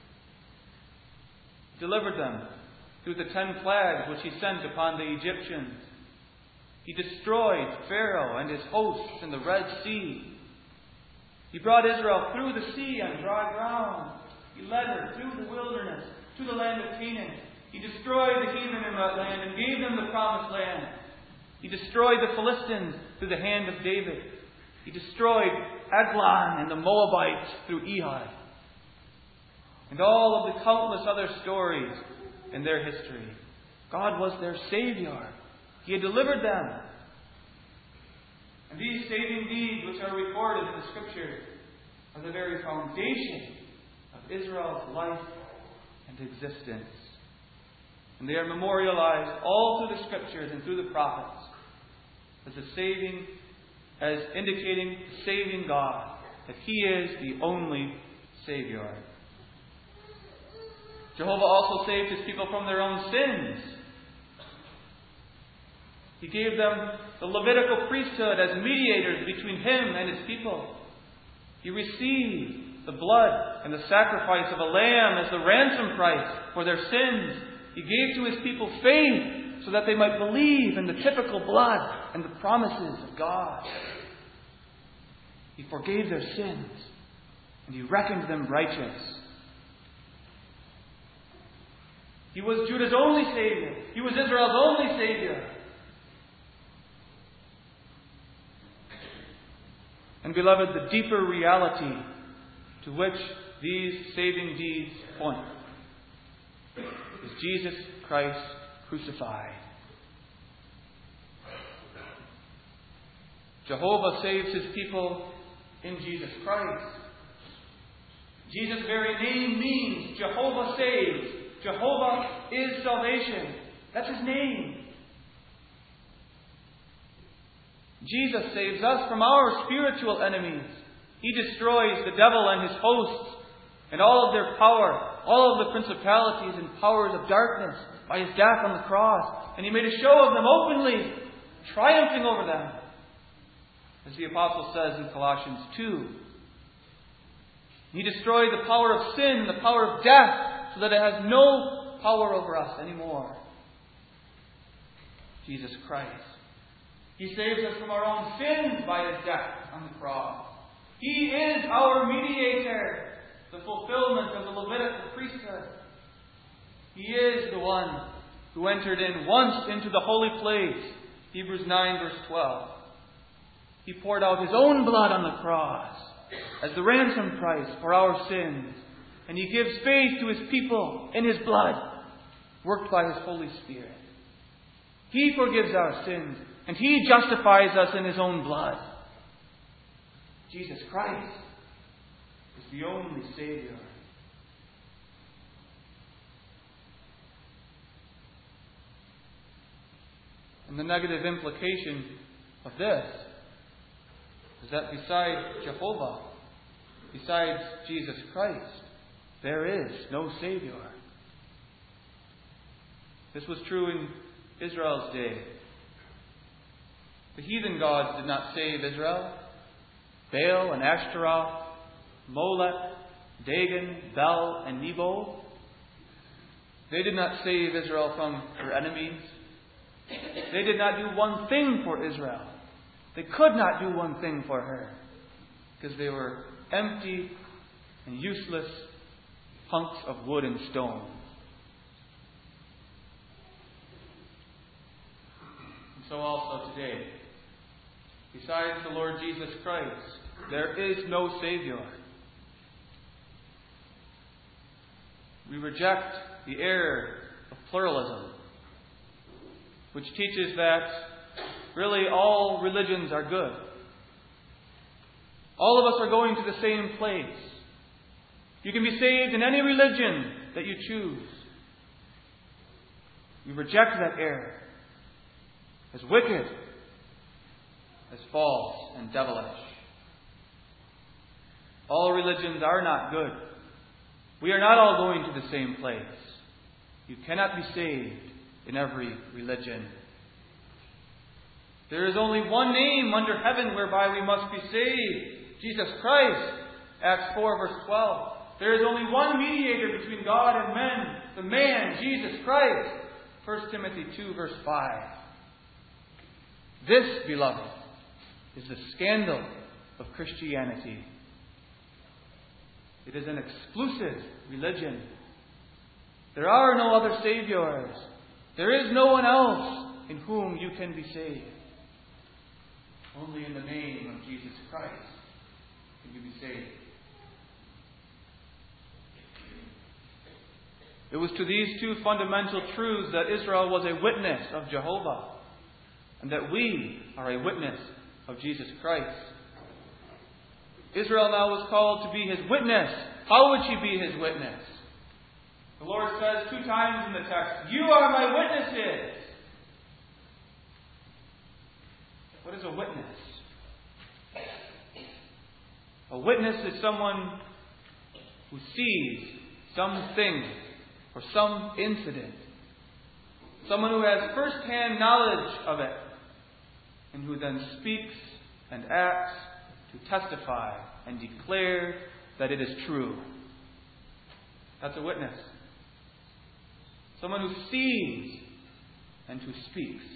He delivered them through the ten plagues which He sent upon the Egyptians. He destroyed Pharaoh and his hosts in the Red Sea. He brought Israel through the sea on dry ground. He led her through the wilderness to the land of Canaan. He destroyed the heathen in that land and gave them the promised land. He destroyed the Philistines through the hand of David. He destroyed Eglon and the Moabites through Ehud. And all of the countless other stories in their history. God was their Savior. He had delivered them. And these saving deeds which are recorded in the Scriptures are the very foundation of Israel's life and existence. And they are memorialized all through the Scriptures and through the prophets as a saving, as indicating the saving God, that He is the only Savior. Jehovah also saved His people from their own sins. He gave them the Levitical priesthood as mediators between Him and His people. He received the blood and the sacrifice of a lamb as the ransom price for their sins. He gave to His people faith so that they might believe in the typical blood and the promises of God. He forgave their sins, and He reckoned them righteous. He was Judah's only Savior. He was Israel's only Savior. And beloved, the deeper reality to which these saving deeds point is Jesus Christ crucified. Jehovah saves His people in Jesus Christ. Jesus' very name means Jehovah saves. Jehovah is salvation. That's His name. Jesus saves us from our spiritual enemies. He destroys the devil and his hosts and all of their power, all of the principalities and powers of darkness by His death on the cross. And He made a show of them openly, triumphing over them. As the Apostle says in Colossians two. He destroyed the power of sin and the power of death so that it has no power over us anymore. Jesus Christ. He saves us from our own sins by His death on the cross. He is our mediator, the fulfillment of the Levitical priesthood. He is the one who entered in once into the holy place. Hebrews nine verse twelve. He poured out His own blood on the cross as the ransom price for our sins. And He gives faith to His people in His blood, worked by His Holy Spirit. He forgives our sins, and He justifies us in His own blood. Jesus Christ is the only Savior. And the negative implication of this is that besides Jehovah, besides Jesus Christ, there is no Savior. This was true in Israel's day. The heathen gods did not save Israel. Baal and Ashtaroth, Molech, Dagon, Bel, and Nebo. They did not save Israel from her enemies. They did not do one thing for Israel. They could not do one thing for her because they were empty and useless hunks of wood and stone. And so also today, besides the Lord Jesus Christ, there is no Savior. We reject the error of pluralism, which teaches that really all religions are good. All of us are going to the same place. You can be saved in any religion that you choose. We reject that error as wicked, as false and devilish. All religions are not good. We are not all going to the same place. You cannot be saved in every religion. There is only one name under heaven whereby we must be saved. Jesus Christ. Acts four verse twelve. There is only one mediator between God and men. The man, Jesus Christ. First Timothy two verse five. This, beloved, is the scandal of Christianity. It is an exclusive religion. There are no other saviors. There is no one else in whom you can be saved. Only in the name of Jesus Christ can you be saved. It was to these two fundamental truths that Israel was a witness of Jehovah, and that we are a witness of Jesus Christ. Israel now was called to be His witness. How would she be His witness? The Lord says two times in the text, "You are my witnesses." What is a witness? A witness is someone who sees something or some incident. Someone who has first-hand knowledge of it, and who then speaks and acts to testify and declare that it is true. That's a witness. Someone who sees and who speaks.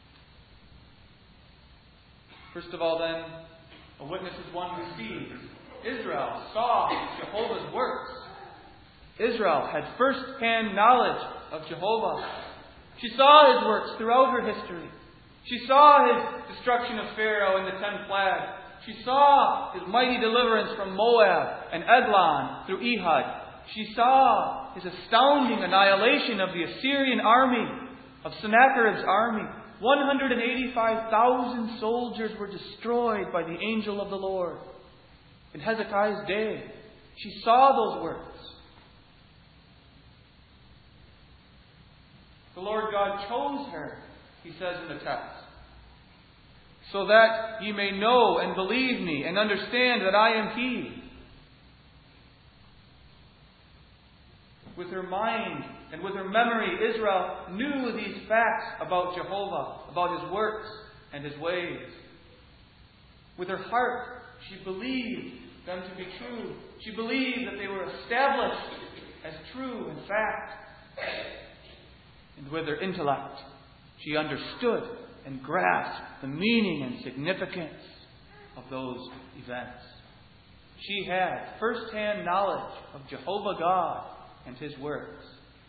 First of all, then, a witness is one who sees. Israel saw Jehovah's works. Israel had first-hand knowledge of Jehovah. She saw His works throughout her history. She saw His destruction of Pharaoh and the ten plagues. She saw His mighty deliverance from Moab and Eglon through Ehud. She saw His astounding annihilation of the Assyrian army, of Sennacherib's army. one hundred eighty-five thousand soldiers were destroyed by the angel of the Lord. In Hezekiah's day, she saw those works. The Lord God chose her, He says in the text, so that ye may know and believe me and understand that I am He. With her mind and with her memory, Israel knew these facts about Jehovah, about His works and His ways. With her heart, she believed them to be true. She believed that they were established as true in fact. And with her intellect, she understood and grasped the meaning and significance of those events. She had first-hand knowledge of Jehovah God and His works.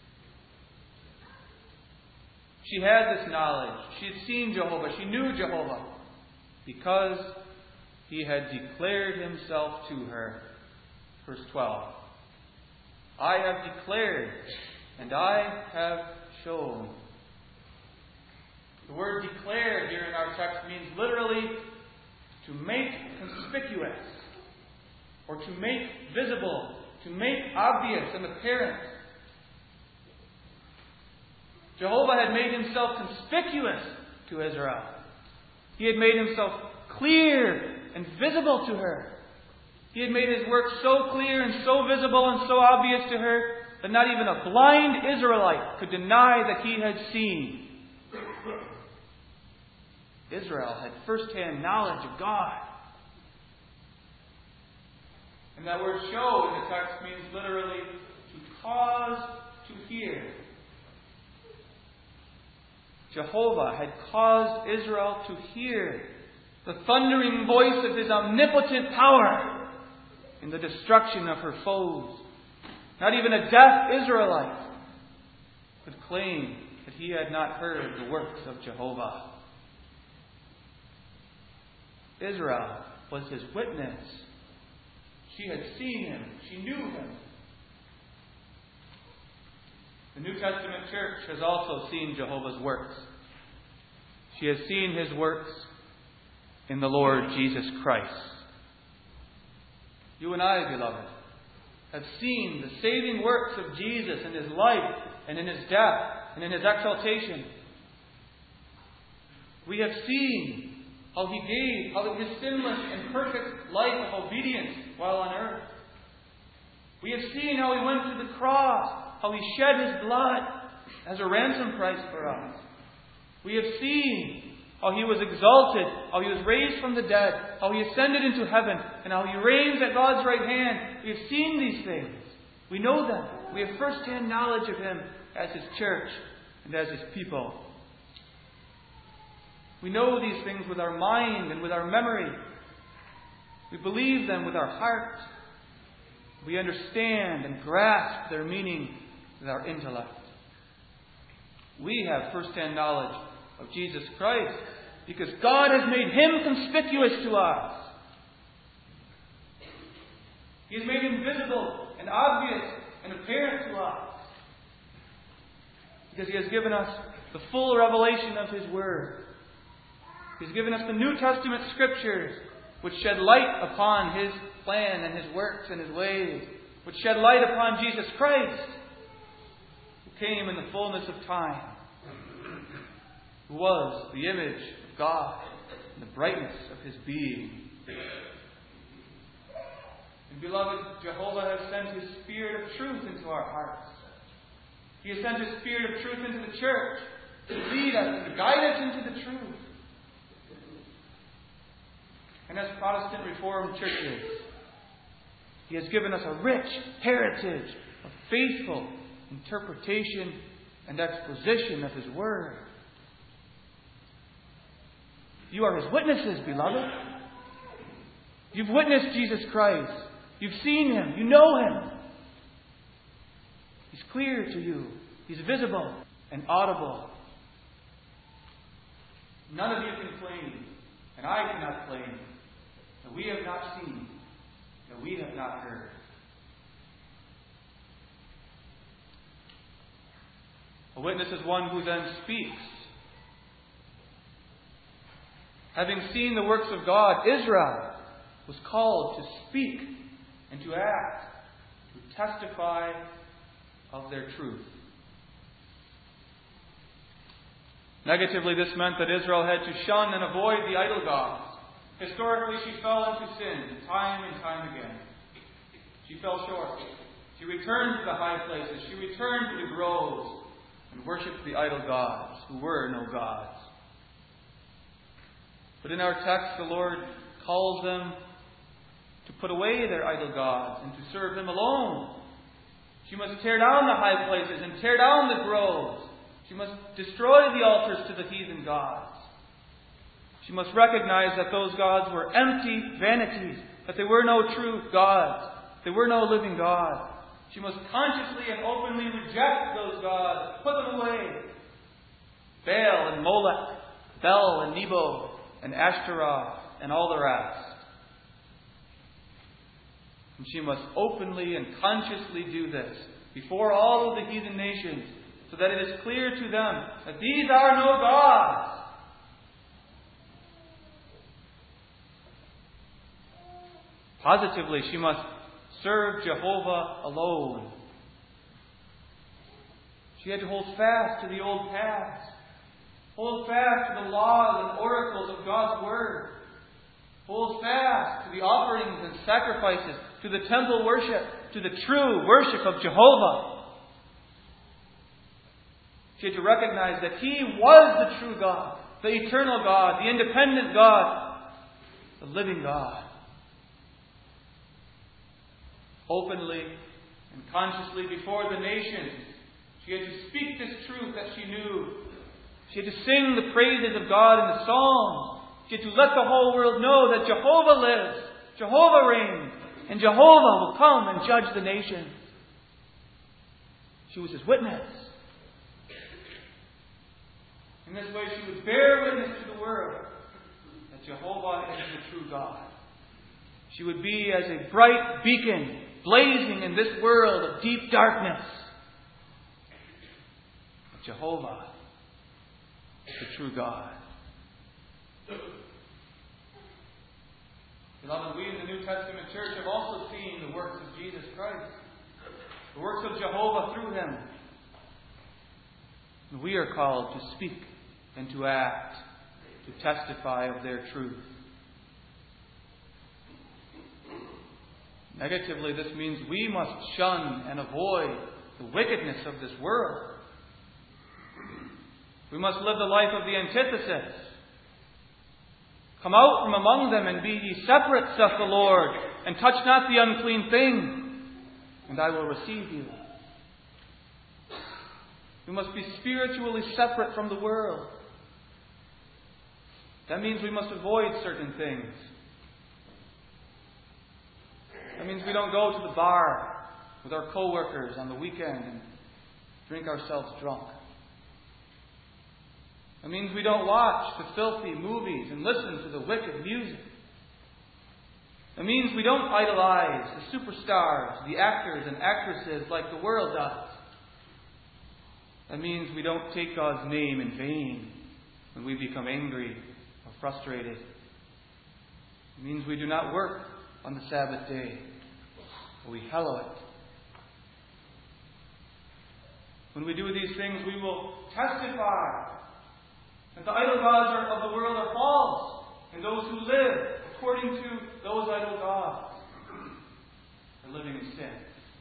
She had this knowledge. She had seen Jehovah. She knew Jehovah because He had declared Himself to her. Verse twelve. I have declared and I have shown. The word declared here in our text means literally to make conspicuous or to make visible, to make obvious and apparent. Jehovah had made Himself conspicuous to Israel. He had made Himself clear and visible to her. He had made His work so clear and so visible and so obvious to her that not even a blind Israelite could deny that he had seen. Israel had first-hand knowledge of God. And that word show in the text means literally to cause to hear. Jehovah had caused Israel to hear the thundering voice of His omnipotent power in the destruction of her foes. Not even a deaf Israelite could claim that he had not heard the works of Jehovah. Israel was His witness. She had seen Him. She knew Him. The New Testament church has also seen Jehovah's works. She has seen His works in the Lord Jesus Christ. You and I, beloved, have seen the saving works of Jesus in His life and in His death and in His exaltation. We have seen how He gave, how His sinless and perfect life of obedience while on earth. We have seen how He went to the cross, how He shed His blood as a ransom price for us. We have seen how He was exalted, how He was raised from the dead, how He ascended into heaven, and how He reigns at God's right hand. We have seen these things. We know them. We have first-hand knowledge of Him as His church and as His people. We know these things with our mind and with our memory. We believe them with our heart. We understand and grasp their meaning with our intellect. We have first-hand knowledge of Jesus Christ because God has made Him conspicuous to us. He has made Him visible and obvious and apparent to us because He has given us the full revelation of His Word. He's given us the New Testament Scriptures, which shed light upon His plan and His works and His ways, which shed light upon Jesus Christ, who came in the fullness of time, who was the image of God and the brightness of His being. And beloved, Jehovah has sent His Spirit of truth into our hearts. He has sent His Spirit of truth into the church to lead us and to guide us into the truth. And as Protestant Reformed churches, He has given us a rich heritage of faithful interpretation and exposition of His Word. You are His witnesses, beloved. You've witnessed Jesus Christ. You've seen Him. You know Him. He's clear to you. He's visible and audible. None of you can claim, and I cannot claim, that we have not seen, that we have not heard. A witness is one who then speaks. Having seen the works of God, Israel was called to speak and to act, to testify of their truth. Negatively, this meant that Israel had to shun and avoid the idol gods. Historically, she fell into sin time and time again. She fell short. She returned to the high places. She returned to the groves and worshipped the idol gods, who were no gods. But in our text, the Lord calls them to put away their idol gods and to serve Him alone. She must tear down the high places and tear down the groves. She must destroy the altars to the heathen gods. She must recognize that those gods were empty vanities, that they were no true gods, they were no living God. She must consciously and openly reject those gods, put them away. Baal and Molech, Bel and Nebo, and Ashtaroth, and all the rest. And she must openly and consciously do this before all of the heathen nations, so that it is clear to them that these are no gods. Positively, she must serve Jehovah alone. She had to hold fast to the old paths. Hold fast to the laws and oracles of God's Word. Hold fast to the offerings and sacrifices, to the temple worship, to the true worship of Jehovah. She had to recognize that He was the true God, the eternal God, the independent God, the living God. Openly and consciously before the nations, she had to speak this truth that she knew. She had to sing the praises of God in the Psalms. She had to let the whole world know that Jehovah lives, Jehovah reigns, and Jehovah will come and judge the nations. She was His witness. In this way, she would bear witness to the world that Jehovah is the true God. She would be as a bright beacon blazing in this world of deep darkness. But Jehovah is the true God. Beloved, we in the New Testament church have also seen the works of Jesus Christ, the works of Jehovah through Him. And we are called to speak and to act, to testify of their truth. Negatively, this means we must shun and avoid the wickedness of this world. We must live the life of the antithesis. Come out from among them and be ye separate, saith the Lord, and touch not the unclean thing, and I will receive you. We must be spiritually separate from the world. That means we must avoid certain things. That means we don't go to the bar with our co-workers on the weekend and drink ourselves drunk. That means we don't watch the filthy movies and listen to the wicked music. That means we don't idolize the superstars, the actors and actresses like the world does. That means we don't take God's name in vain when we become angry or frustrated. It means we do not work on the Sabbath day, but we hallow it. When we do these things, we will testify that the idol gods are, of the world are false, and those who live according to those idol gods are living in sin.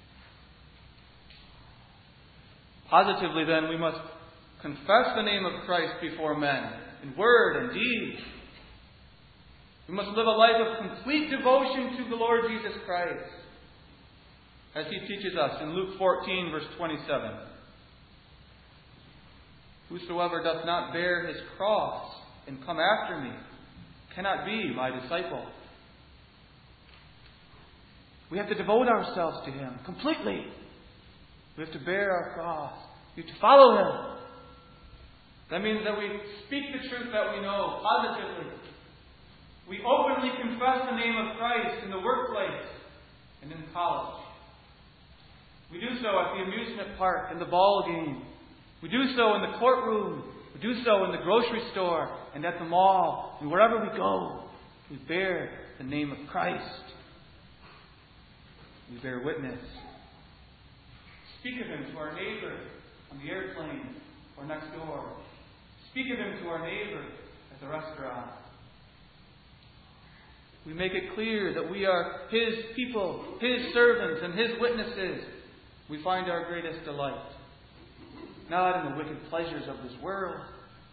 Positively, then, we must confess the name of Christ before men, in word and deed. We must live a life of complete devotion to the Lord Jesus Christ, as He teaches us in Luke fourteen, verse twenty-seven. Whosoever doth not bear his cross and come after me cannot be my disciple. We have to devote ourselves to Him completely. We have to bear our cross. We have to follow Him. That means that we speak the truth that we know positively. We openly confess the name of Christ in the workplace and in college. We do so at the amusement park and the ball game. We do so in the courtroom. We do so in the grocery store and at the mall. And wherever we go, we bear the name of Christ. We bear witness. Speak of Him to our neighbor on the airplane or next door. Speak of Him to our neighbor at the restaurant. We make it clear that we are His people, His servants, and His witnesses. We find our greatest delight, not in the wicked pleasures of this world,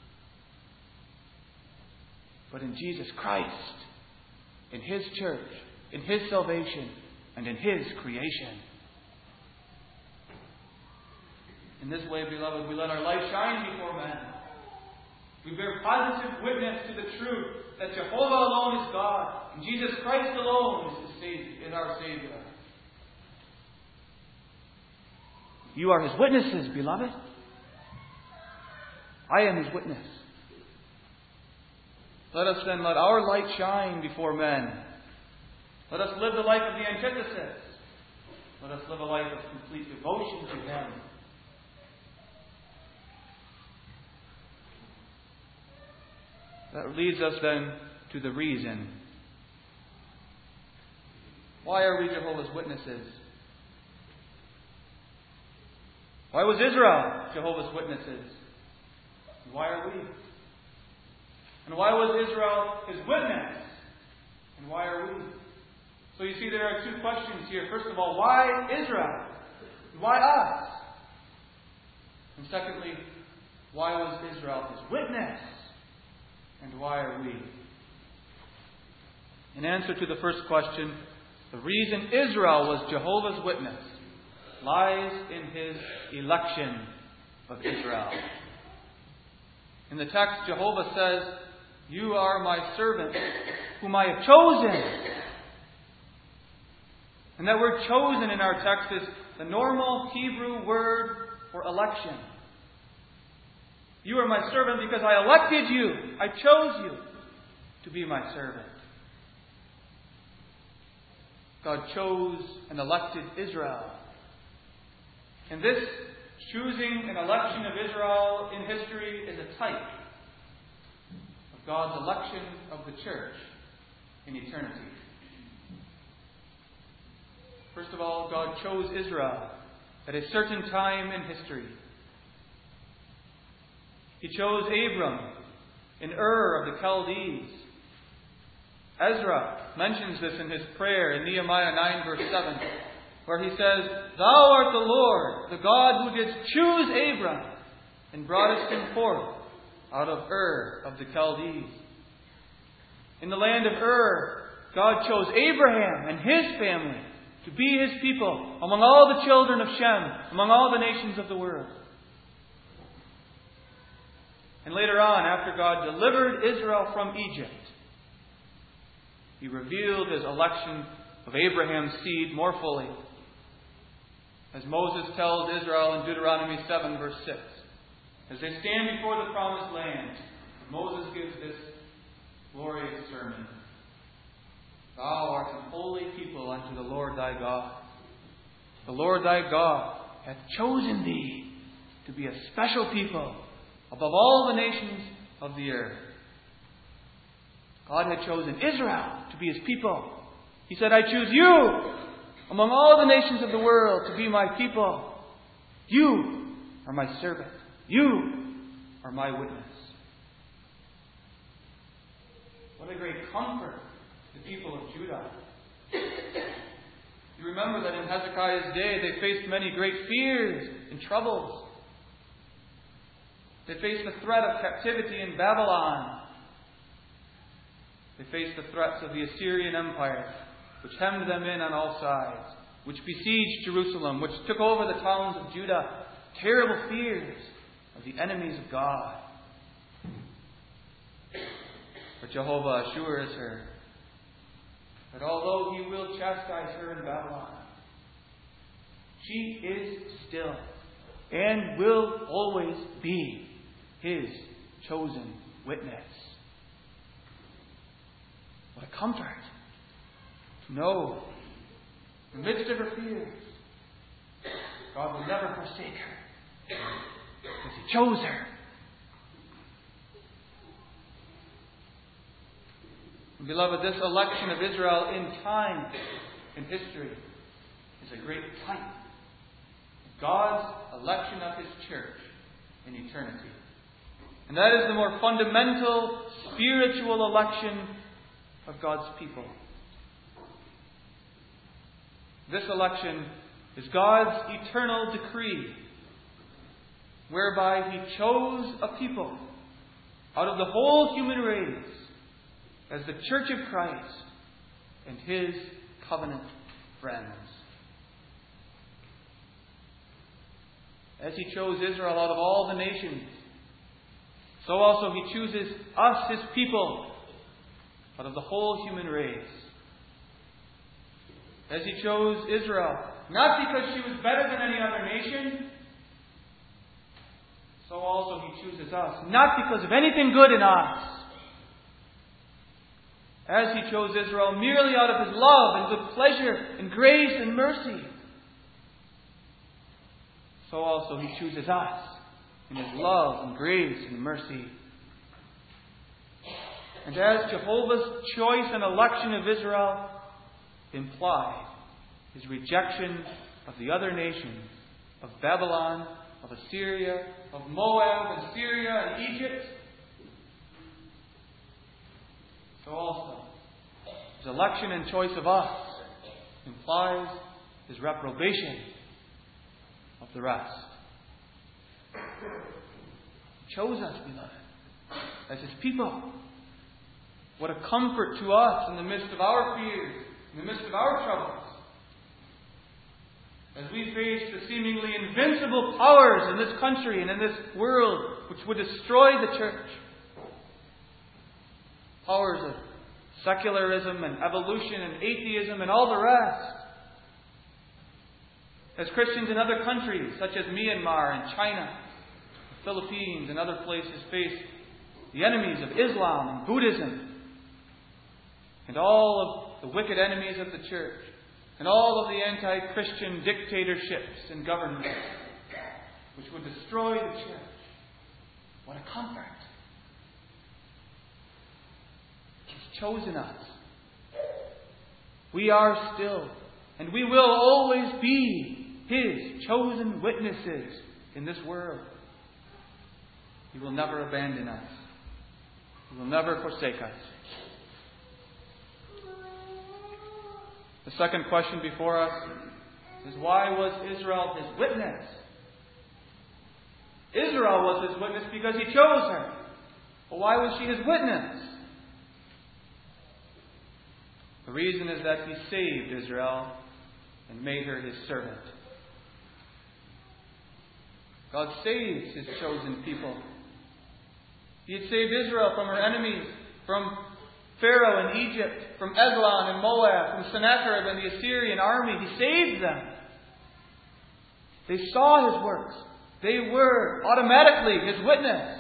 but in Jesus Christ, in His church, in His salvation, and in His creation. In this way, beloved, we let our light shine before men. We bear positive witness to the truth that Jehovah alone is God, and Jesus Christ alone is, the Savior, is our Savior. You are His witnesses, beloved. I am His witness. Let us then let our light shine before men. Let us live the life of the antithesis. Let us live a life of complete devotion to Him. That leads us then to the reason. Why are we Jehovah's Witnesses? Why was Israel Jehovah's Witnesses? And why are we? And why was Israel His witness? And why are we? So you see, there are two questions here. First of all, why Israel? And why us? And secondly, why was Israel His witness? And why are we? In answer to the first question, the reason Israel was Jehovah's Witness lies in His election of Israel. In the text, Jehovah says, "You are my servant, whom I have chosen." And that word chosen in our text is the normal Hebrew word for election. You are my servant because I elected you. I chose you to be my servant. God chose and elected Israel. And this choosing and election of Israel in history is a type of God's election of the church in eternity. First of all, God chose Israel at a certain time in history. He chose Abram in Ur of the Chaldees. Ezra mentions this in his prayer in Nehemiah nine verse seven, where he says, "Thou art the Lord, the God who didst choose Abram and broughtest him forth out of Ur of the Chaldees." In the land of Ur, God chose Abraham and his family to be His people among all the children of Shem, among all the nations of the world. And later on, after God delivered Israel from Egypt, He revealed His election of Abraham's seed more fully. As Moses tells Israel in Deuteronomy seven verse six, as they stand before the promised land, Moses gives this glorious sermon. "Thou art an holy people unto the Lord thy God. The Lord thy God hath chosen thee to be a special people above all the nations of the earth." God had chosen Israel to be His people. He said, "I choose you among all the nations of the world to be my people. You are my servant. You are my witness." What a great comfort to the people of Judah. You remember that in Hezekiah's day they faced many great fears and troubles. They faced the threat of captivity in Babylon. They faced the threats of the Assyrian Empire, which hemmed them in on all sides, which besieged Jerusalem, which took over the towns of Judah. Terrible fears of the enemies of God. But Jehovah assures her that although He will chastise her in Babylon, she is still and will always be His chosen witness. What a comfort to know, in the midst of her fears, God will never forsake her, because He chose her. And beloved, this election of Israel in time, in history, is a great type of God's election of His church in eternity. And that is the more fundamental, spiritual election of God's people. This election is God's eternal decree, whereby He chose a people out of the whole human race as the Church of Christ and His covenant friends. As He chose Israel out of all the nations, so also He chooses us, His people, out of the whole human race. As He chose Israel, not because she was better than any other nation, so also He chooses us, not because of anything good in us. As He chose Israel merely out of His love and good pleasure and grace and mercy, so also He chooses us in His love and grace and mercy. And as Jehovah's choice and election of Israel imply His rejection of the other nations, of Babylon, of Assyria, of Moab and Syria and Egypt, so also His election and choice of us implies His reprobation of the rest. He chose us, beloved, as His people. What a comfort to us in the midst of our fears, in the midst of our troubles, as we face the seemingly invincible powers in this country and in this world which would destroy the church. Powers of secularism and evolution and atheism and all the rest. As Christians in other countries such as Myanmar and China, the Philippines and other places face the enemies of Islam and Buddhism and all of the wicked enemies of the church and all of the anti-Christian dictatorships and governments which would destroy the church. What a comfort. He's chosen us. We are still, and we will always be His chosen witnesses in this world. He will never abandon us. He will never forsake us. The second question before us is, why was Israel His witness? Israel was His witness because He chose her. But why was she His witness? The reason is that He saved Israel and made her His servant. God saves His chosen people. He had saved Israel from her enemies, from Pharaoh in Egypt, from Eglon and Moab, from Sennacherib and the Assyrian army. He saved them. They saw His works. They were automatically His witness.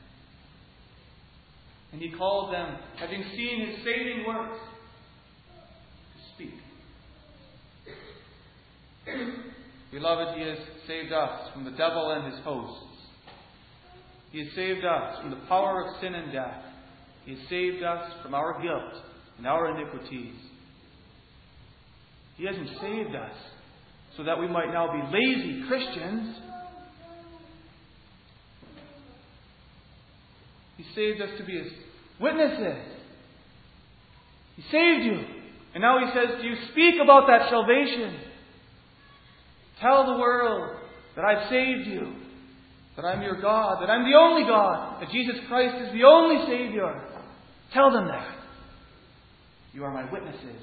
And He called them, having seen His saving works, to speak. Beloved, He has saved us from the devil and his hosts. He has saved us from the power of sin and death. He has saved us from our guilt and our iniquities. He hasn't saved us so that we might now be lazy Christians. He saved us to be His witnesses. He saved you. And now He says to you, speak about that salvation. Tell the world that I've saved you. That I'm your God. That I'm the only God. That Jesus Christ is the only Savior. Tell them that. You are my witnesses.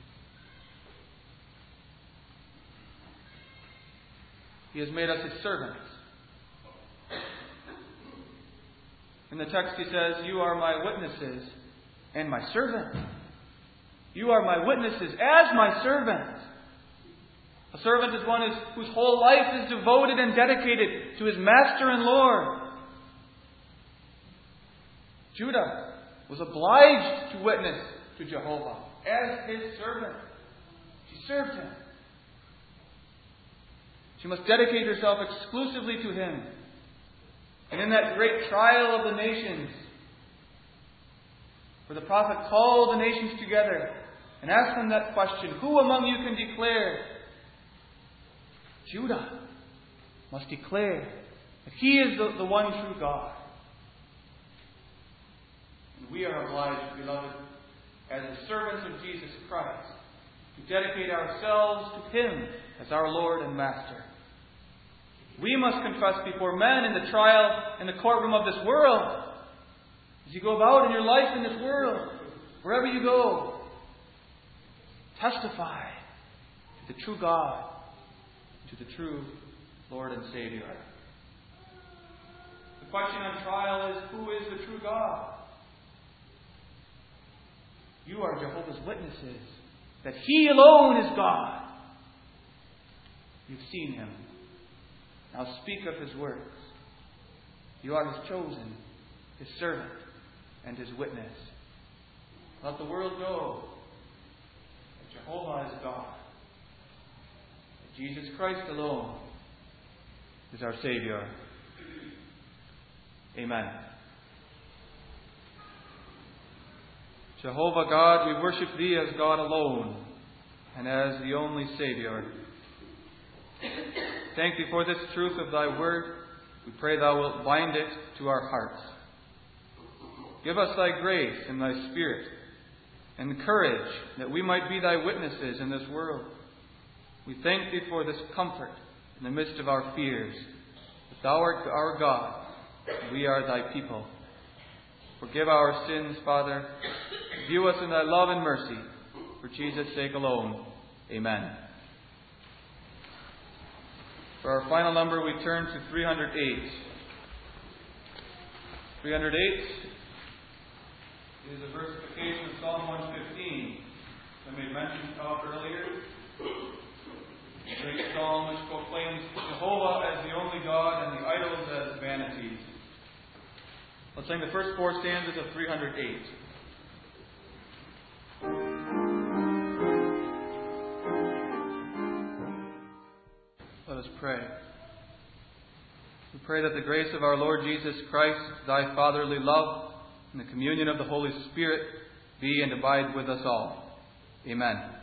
He has made us His servants. In the text He says, you are my witnesses and my servant. You are my witnesses as my servant. A servant is one whose whole life is devoted and dedicated to his master and Lord. Judah was obliged to witness to Jehovah as his servant. She served him. She must dedicate herself exclusively to him. And in that great trial of the nations, where the prophet called the nations together and asked them that question, who among you can declare? Judah must declare that he is the, the one true God. And we are obliged, beloved, as the servants of Jesus Christ, to dedicate ourselves to him as our Lord and Master. We must confess before men in the trial, in the courtroom of this world, as you go about in your life in this world, wherever you go, testify to the true God, to the true Lord and Savior. The question on trial is, who is the true God? You are Jehovah's witnesses that He alone is God. You've seen Him. Now speak of His works. You are His chosen, His servant, and His witness. Let the world know that Jehovah is God. That Jesus Christ alone is our Savior. Amen. Jehovah God, we worship Thee as God alone and as the only Savior. Thank Thee for this truth of Thy Word. We pray Thou wilt bind it to our hearts. Give us Thy grace and Thy Spirit and courage that we might be Thy witnesses in this world. We thank Thee for this comfort in the midst of our fears. That Thou art our God, and we are Thy people. Forgive our sins, Father. View us in Thy love and mercy. For Jesus' sake alone. Amen. For our final number, we turn to three hundred eight. three hundred eight is a versification of Psalm one fifteen. I made mention of earlier. A great psalm which proclaims Jehovah as the only God and the idols as vanities. Let's sing the first four stanzas of three hundred eight. Let us pray. We pray that the grace of our Lord Jesus Christ, Thy fatherly love, and the communion of the Holy Spirit be and abide with us all. Amen.